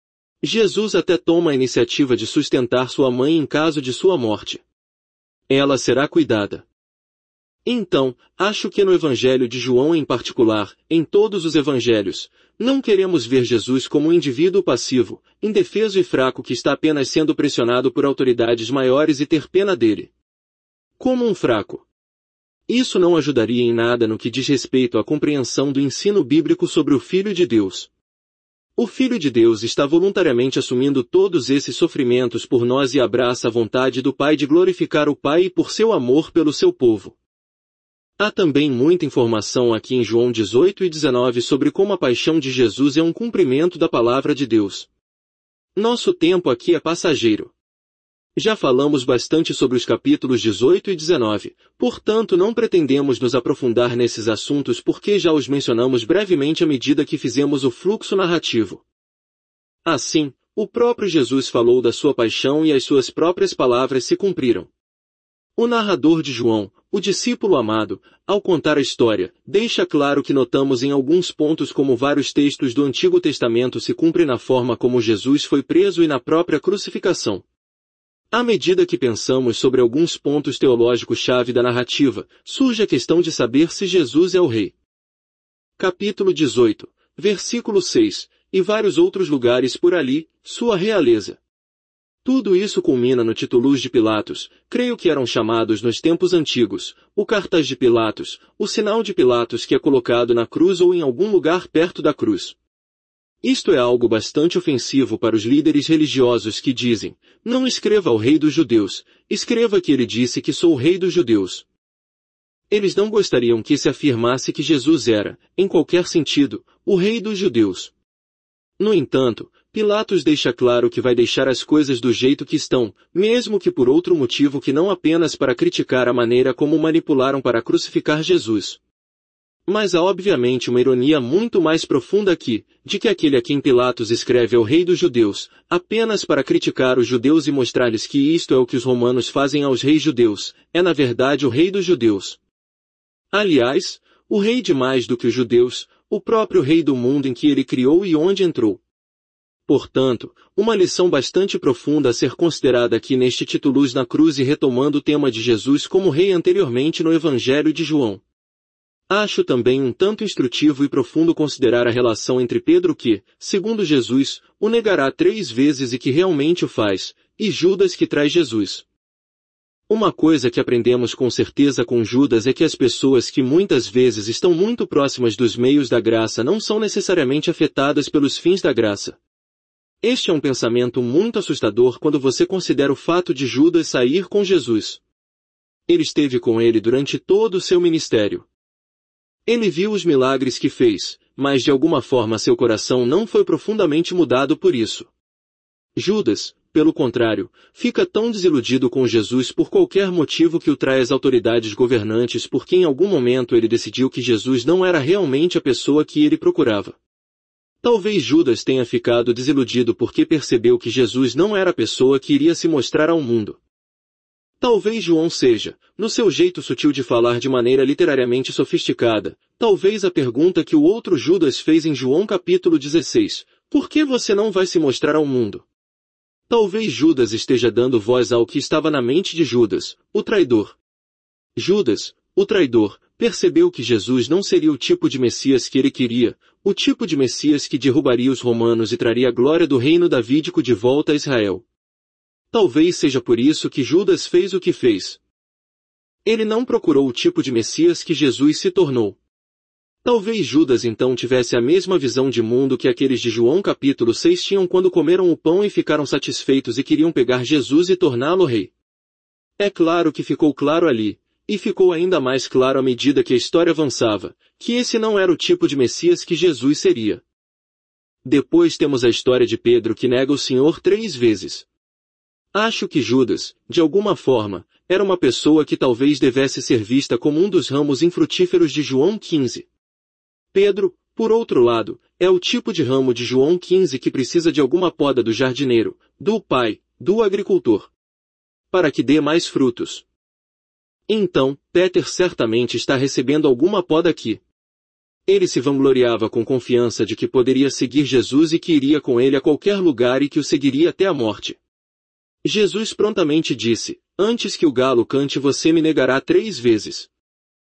Jesus até toma a iniciativa de sustentar sua mãe em caso de sua morte. Ela será cuidada. Então, acho que no Evangelho de João em particular, em todos os evangelhos, não queremos ver Jesus como um indivíduo passivo, indefeso e fraco que está apenas sendo pressionado por autoridades maiores e ter pena dele. Como um fraco. Isso não ajudaria em nada no que diz respeito à compreensão do ensino bíblico sobre o Filho de Deus. O Filho de Deus está voluntariamente assumindo todos esses sofrimentos por nós e abraça a vontade do Pai de glorificar o Pai e por seu amor pelo seu povo. Há também muita informação aqui em João 18 e 19 sobre como a paixão de Jesus é um cumprimento da palavra de Deus. Nosso tempo aqui é passageiro. Já falamos bastante sobre os capítulos 18 e 19, portanto não pretendemos nos aprofundar nesses assuntos porque já os mencionamos brevemente à medida que fizemos o fluxo narrativo. Assim, o próprio Jesus falou da sua paixão e as suas próprias palavras se cumpriram. O narrador de João, o discípulo amado, ao contar a história, deixa claro que notamos em alguns pontos como vários textos do Antigo Testamento se cumprem na forma como Jesus foi preso e na própria crucificação. À medida que pensamos sobre alguns pontos teológicos-chave da narrativa, surge a questão de saber se Jesus é o Rei. Capítulo 18, versículo 6, e vários outros lugares por ali, sua realeza. Tudo isso culmina no titulus de Pilatos, creio que eram chamados nos tempos antigos, o cartaz de Pilatos, o sinal de Pilatos que é colocado na cruz ou em algum lugar perto da cruz. Isto é algo bastante ofensivo para os líderes religiosos que dizem, não escreva ao rei dos judeus, escreva que ele disse que sou o rei dos judeus. Eles não gostariam que se afirmasse que Jesus era, em qualquer sentido, o rei dos judeus. No entanto, Pilatos deixa claro que vai deixar as coisas do jeito que estão, mesmo que por outro motivo que não apenas para criticar a maneira como manipularam para crucificar Jesus. Mas há obviamente uma ironia muito mais profunda aqui, de que aquele a quem Pilatos escreve é o rei dos judeus, apenas para criticar os judeus e mostrar-lhes que isto é o que os romanos fazem aos reis judeus, é na verdade o rei dos judeus. Aliás, o rei de mais do que os judeus, o próprio rei do mundo em que ele criou e onde entrou. Portanto, uma lição bastante profunda a ser considerada aqui neste titulus na cruz e retomando o tema de Jesus como rei anteriormente no Evangelho de João. Acho também um tanto instrutivo e profundo considerar a relação entre Pedro que, segundo Jesus, o negará 3 vezes e que realmente o faz, e Judas que traz Jesus. Uma coisa que aprendemos com certeza com Judas é que as pessoas que muitas vezes estão muito próximas dos meios da graça não são necessariamente afetadas pelos fins da graça. Este é um pensamento muito assustador quando você considera o fato de Judas sair com Jesus. Ele esteve com ele durante todo o seu ministério. Ele viu os milagres que fez, mas de alguma forma seu coração não foi profundamente mudado por isso. Judas, pelo contrário, fica tão desiludido com Jesus por qualquer motivo que o trai às autoridades governantes porque em algum momento ele decidiu que Jesus não era realmente a pessoa que ele procurava. Talvez Judas tenha ficado desiludido porque percebeu que Jesus não era a pessoa que iria se mostrar ao mundo. Talvez João seja, no seu jeito sutil de falar de maneira literariamente sofisticada, talvez a pergunta que o outro Judas fez em João capítulo 16, por que você não vai se mostrar ao mundo? Talvez Judas esteja dando voz ao que estava na mente de Judas, o traidor. Judas, o traidor, percebeu que Jesus não seria o tipo de Messias que ele queria, o tipo de Messias que derrubaria os romanos e traria a glória do reino davídico de volta a Israel. Talvez seja por isso que Judas fez o que fez. Ele não procurou o tipo de Messias que Jesus se tornou. Talvez Judas então tivesse a mesma visão de mundo que aqueles de João capítulo 6 tinham quando comeram o pão e ficaram satisfeitos e queriam pegar Jesus e torná-lo rei. É claro que ficou claro ali, e ficou ainda mais claro à medida que a história avançava, que esse não era o tipo de Messias que Jesus seria. Depois temos a história de Pedro que nega o Senhor 3 vezes. Acho que Judas, de alguma forma, era uma pessoa que talvez devesse ser vista como um dos ramos infrutíferos de João 15. Pedro, por outro lado, é o tipo de ramo de João 15 que precisa de alguma poda do jardineiro, do pai, do agricultor, para que dê mais frutos. Então, Peter certamente está recebendo alguma poda aqui. Ele se vangloriava com confiança de que poderia seguir Jesus e que iria com ele a qualquer lugar e que o seguiria até a morte. Jesus prontamente disse, antes que o galo cante você me negará 3 vezes.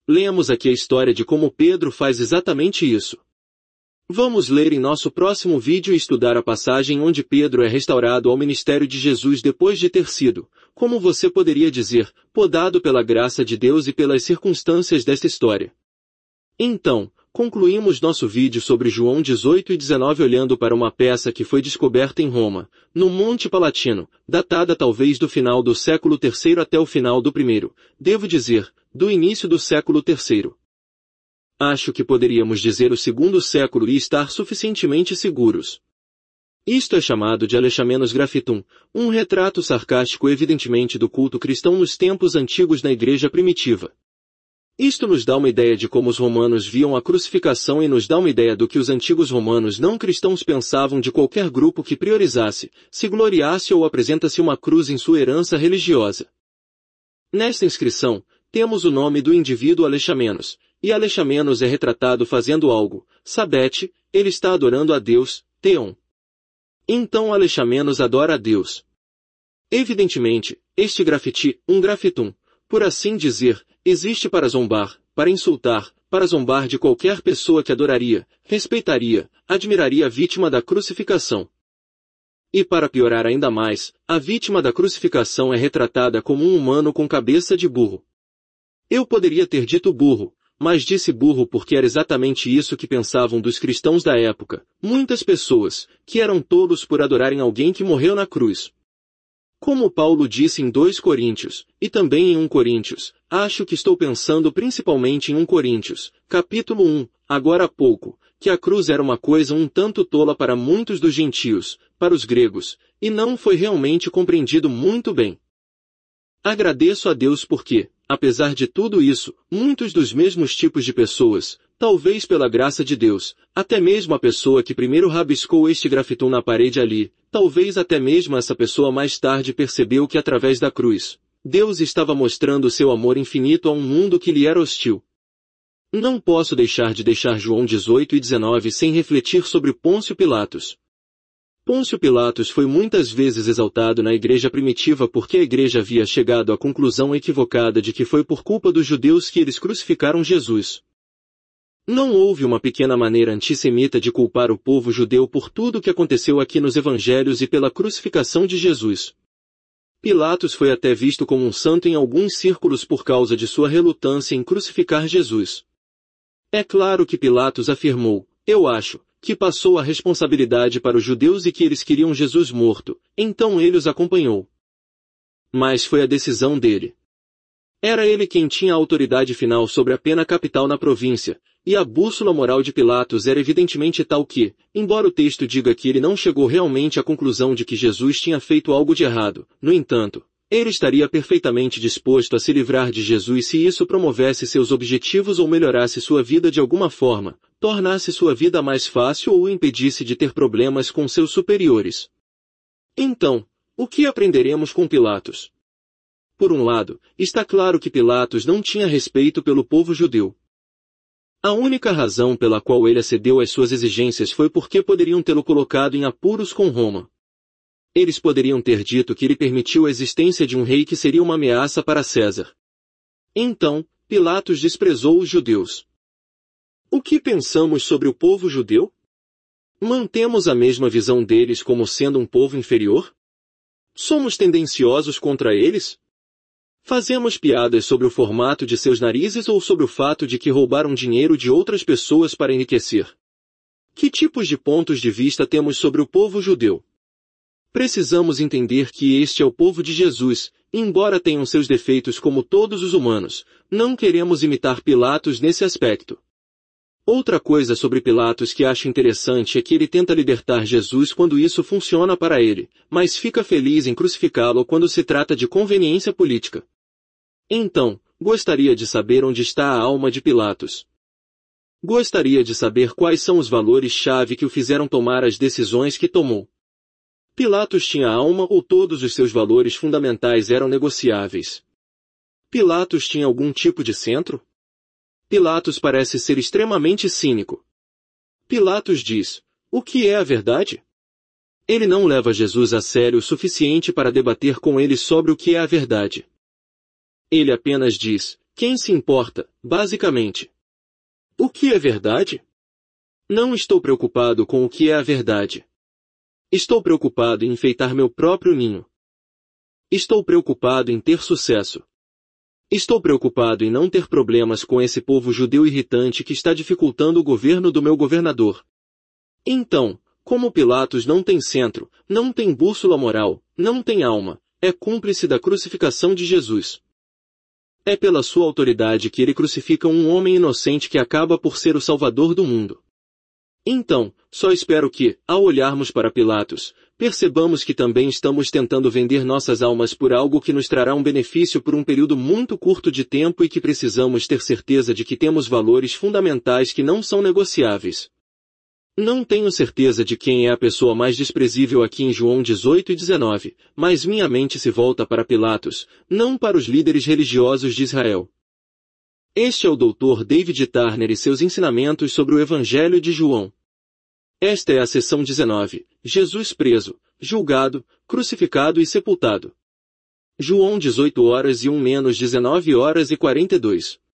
Lemos aqui a história de como Pedro faz exatamente isso. Vamos ler em nosso próximo vídeo e estudar a passagem onde Pedro é restaurado ao ministério de Jesus depois de ter sido, como você poderia dizer, podado pela graça de Deus e pelas circunstâncias desta história. Então, concluímos nosso vídeo sobre João 18 e 19 olhando para uma peça que foi descoberta em Roma, no Monte Palatino, datada talvez do final do século III até o final do I, devo dizer, do início do século III. Acho que poderíamos dizer o segundo século e estar suficientemente seguros. Isto é chamado de Alexamenos Graphitum, um retrato sarcástico evidentemente do culto cristão nos tempos antigos na igreja primitiva. Isto nos dá uma ideia de como os romanos viam a crucificação e nos dá uma ideia do que os antigos romanos não cristãos pensavam de qualquer grupo que priorizasse, se gloriasse ou apresentasse uma cruz em sua herança religiosa. Nesta inscrição, temos o nome do indivíduo Alexamenos, e Alexamenos é retratado fazendo algo, sabete, ele está adorando a Deus, Theon. Então Alexamenos adora a Deus. Evidentemente, este grafite, um graffitum, por assim dizer, existe para zombar, para insultar, para zombar de qualquer pessoa que adoraria, respeitaria, admiraria a vítima da crucificação. E para piorar ainda mais, a vítima da crucificação é retratada como um humano com cabeça de burro. Eu poderia ter dito burro, mas disse burro porque era exatamente isso que pensavam dos cristãos da época, muitas pessoas, que eram tolos por adorarem alguém que morreu na cruz. Como Paulo disse em 2 Coríntios, e também em 1 Coríntios, acho que estou pensando principalmente em 1 Coríntios, capítulo 1, agora há pouco, que a cruz era uma coisa um tanto tola para muitos dos gentios, para os gregos, e não foi realmente compreendido muito bem. Agradeço a Deus porque, apesar de tudo isso, muitos dos mesmos tipos de pessoas, talvez pela graça de Deus, até mesmo a pessoa que primeiro rabiscou este grafitão na parede ali, talvez até mesmo essa pessoa mais tarde percebeu que através da cruz, Deus estava mostrando seu amor infinito a um mundo que lhe era hostil. Não posso deixar de deixar João 18 e 19 sem refletir sobre Pôncio Pilatos. Pôncio Pilatos foi muitas vezes exaltado na igreja primitiva porque a igreja havia chegado à conclusão equivocada de que foi por culpa dos judeus que eles crucificaram Jesus. Não houve uma pequena maneira antissemita de culpar o povo judeu por tudo o que aconteceu aqui nos evangelhos e pela crucificação de Jesus. Pilatos foi até visto como um santo em alguns círculos por causa de sua relutância em crucificar Jesus. É claro que Pilatos afirmou, eu acho, que passou a responsabilidade para os judeus e que eles queriam Jesus morto, então ele os acompanhou. Mas foi a decisão dele. Era ele quem tinha a autoridade final sobre a pena capital na província, e a bússola moral de Pilatos era evidentemente tal que, embora o texto diga que ele não chegou realmente à conclusão de que Jesus tinha feito algo de errado, no entanto, ele estaria perfeitamente disposto a se livrar de Jesus se isso promovesse seus objetivos ou melhorasse sua vida de alguma forma, tornasse sua vida mais fácil ou o impedisse de ter problemas com seus superiores. Então, o que aprenderemos com Pilatos? Por um lado, está claro que Pilatos não tinha respeito pelo povo judeu. A única razão pela qual ele acedeu às suas exigências foi porque poderiam tê-lo colocado em apuros com Roma. Eles poderiam ter dito que ele permitiu a existência de um rei que seria uma ameaça para César. Então, Pilatos desprezou os judeus. O que pensamos sobre o povo judeu? Mantemos a mesma visão deles como sendo um povo inferior? Somos tendenciosos contra eles? Fazemos piadas sobre o formato de seus narizes ou sobre o fato de que roubaram dinheiro de outras pessoas para enriquecer? Que tipos de pontos de vista temos sobre o povo judeu? Precisamos entender que este é o povo de Jesus, embora tenham seus defeitos como todos os humanos, não queremos imitar Pilatos nesse aspecto. Outra coisa sobre Pilatos que acho interessante é que ele tenta libertar Jesus quando isso funciona para ele, mas fica feliz em crucificá-lo quando se trata de conveniência política. Então, gostaria de saber onde está a alma de Pilatos. Gostaria de saber quais são os valores-chave que o fizeram tomar as decisões que tomou. Pilatos tinha alma ou todos os seus valores fundamentais eram negociáveis? Pilatos tinha algum tipo de centro? Pilatos parece ser extremamente cínico. Pilatos diz, o que é a verdade? Ele não leva Jesus a sério o suficiente para debater com ele sobre o que é a verdade. Ele apenas diz, Quem se importa, basicamente? O que é verdade? Não estou preocupado com o que é a verdade. Estou preocupado em enfeitar meu próprio ninho. Estou preocupado em ter sucesso. Estou preocupado em não ter problemas com esse povo judeu irritante que está dificultando o governo do meu governador. Então, como Pilatos não tem centro, não tem bússola moral, não tem alma, é cúmplice da crucificação de Jesus. É pela sua autoridade que ele crucifica um homem inocente que acaba por ser o Salvador do mundo. Então, só espero que, ao olharmos para Pilatos, percebamos que também estamos tentando vender nossas almas por algo que nos trará um benefício por um período muito curto de tempo e que precisamos ter certeza de que temos valores fundamentais que não são negociáveis. Não tenho certeza de quem é a pessoa mais desprezível aqui em João 18 e 19, mas minha mente se volta para Pilatos, não para os líderes religiosos de Israel. Este é o Dr. David Turner e seus ensinamentos sobre o Evangelho de João. Esta é a seção 19, Jesus preso, julgado, crucificado e sepultado. João 18 horas e 1 menos 19 horas e 42.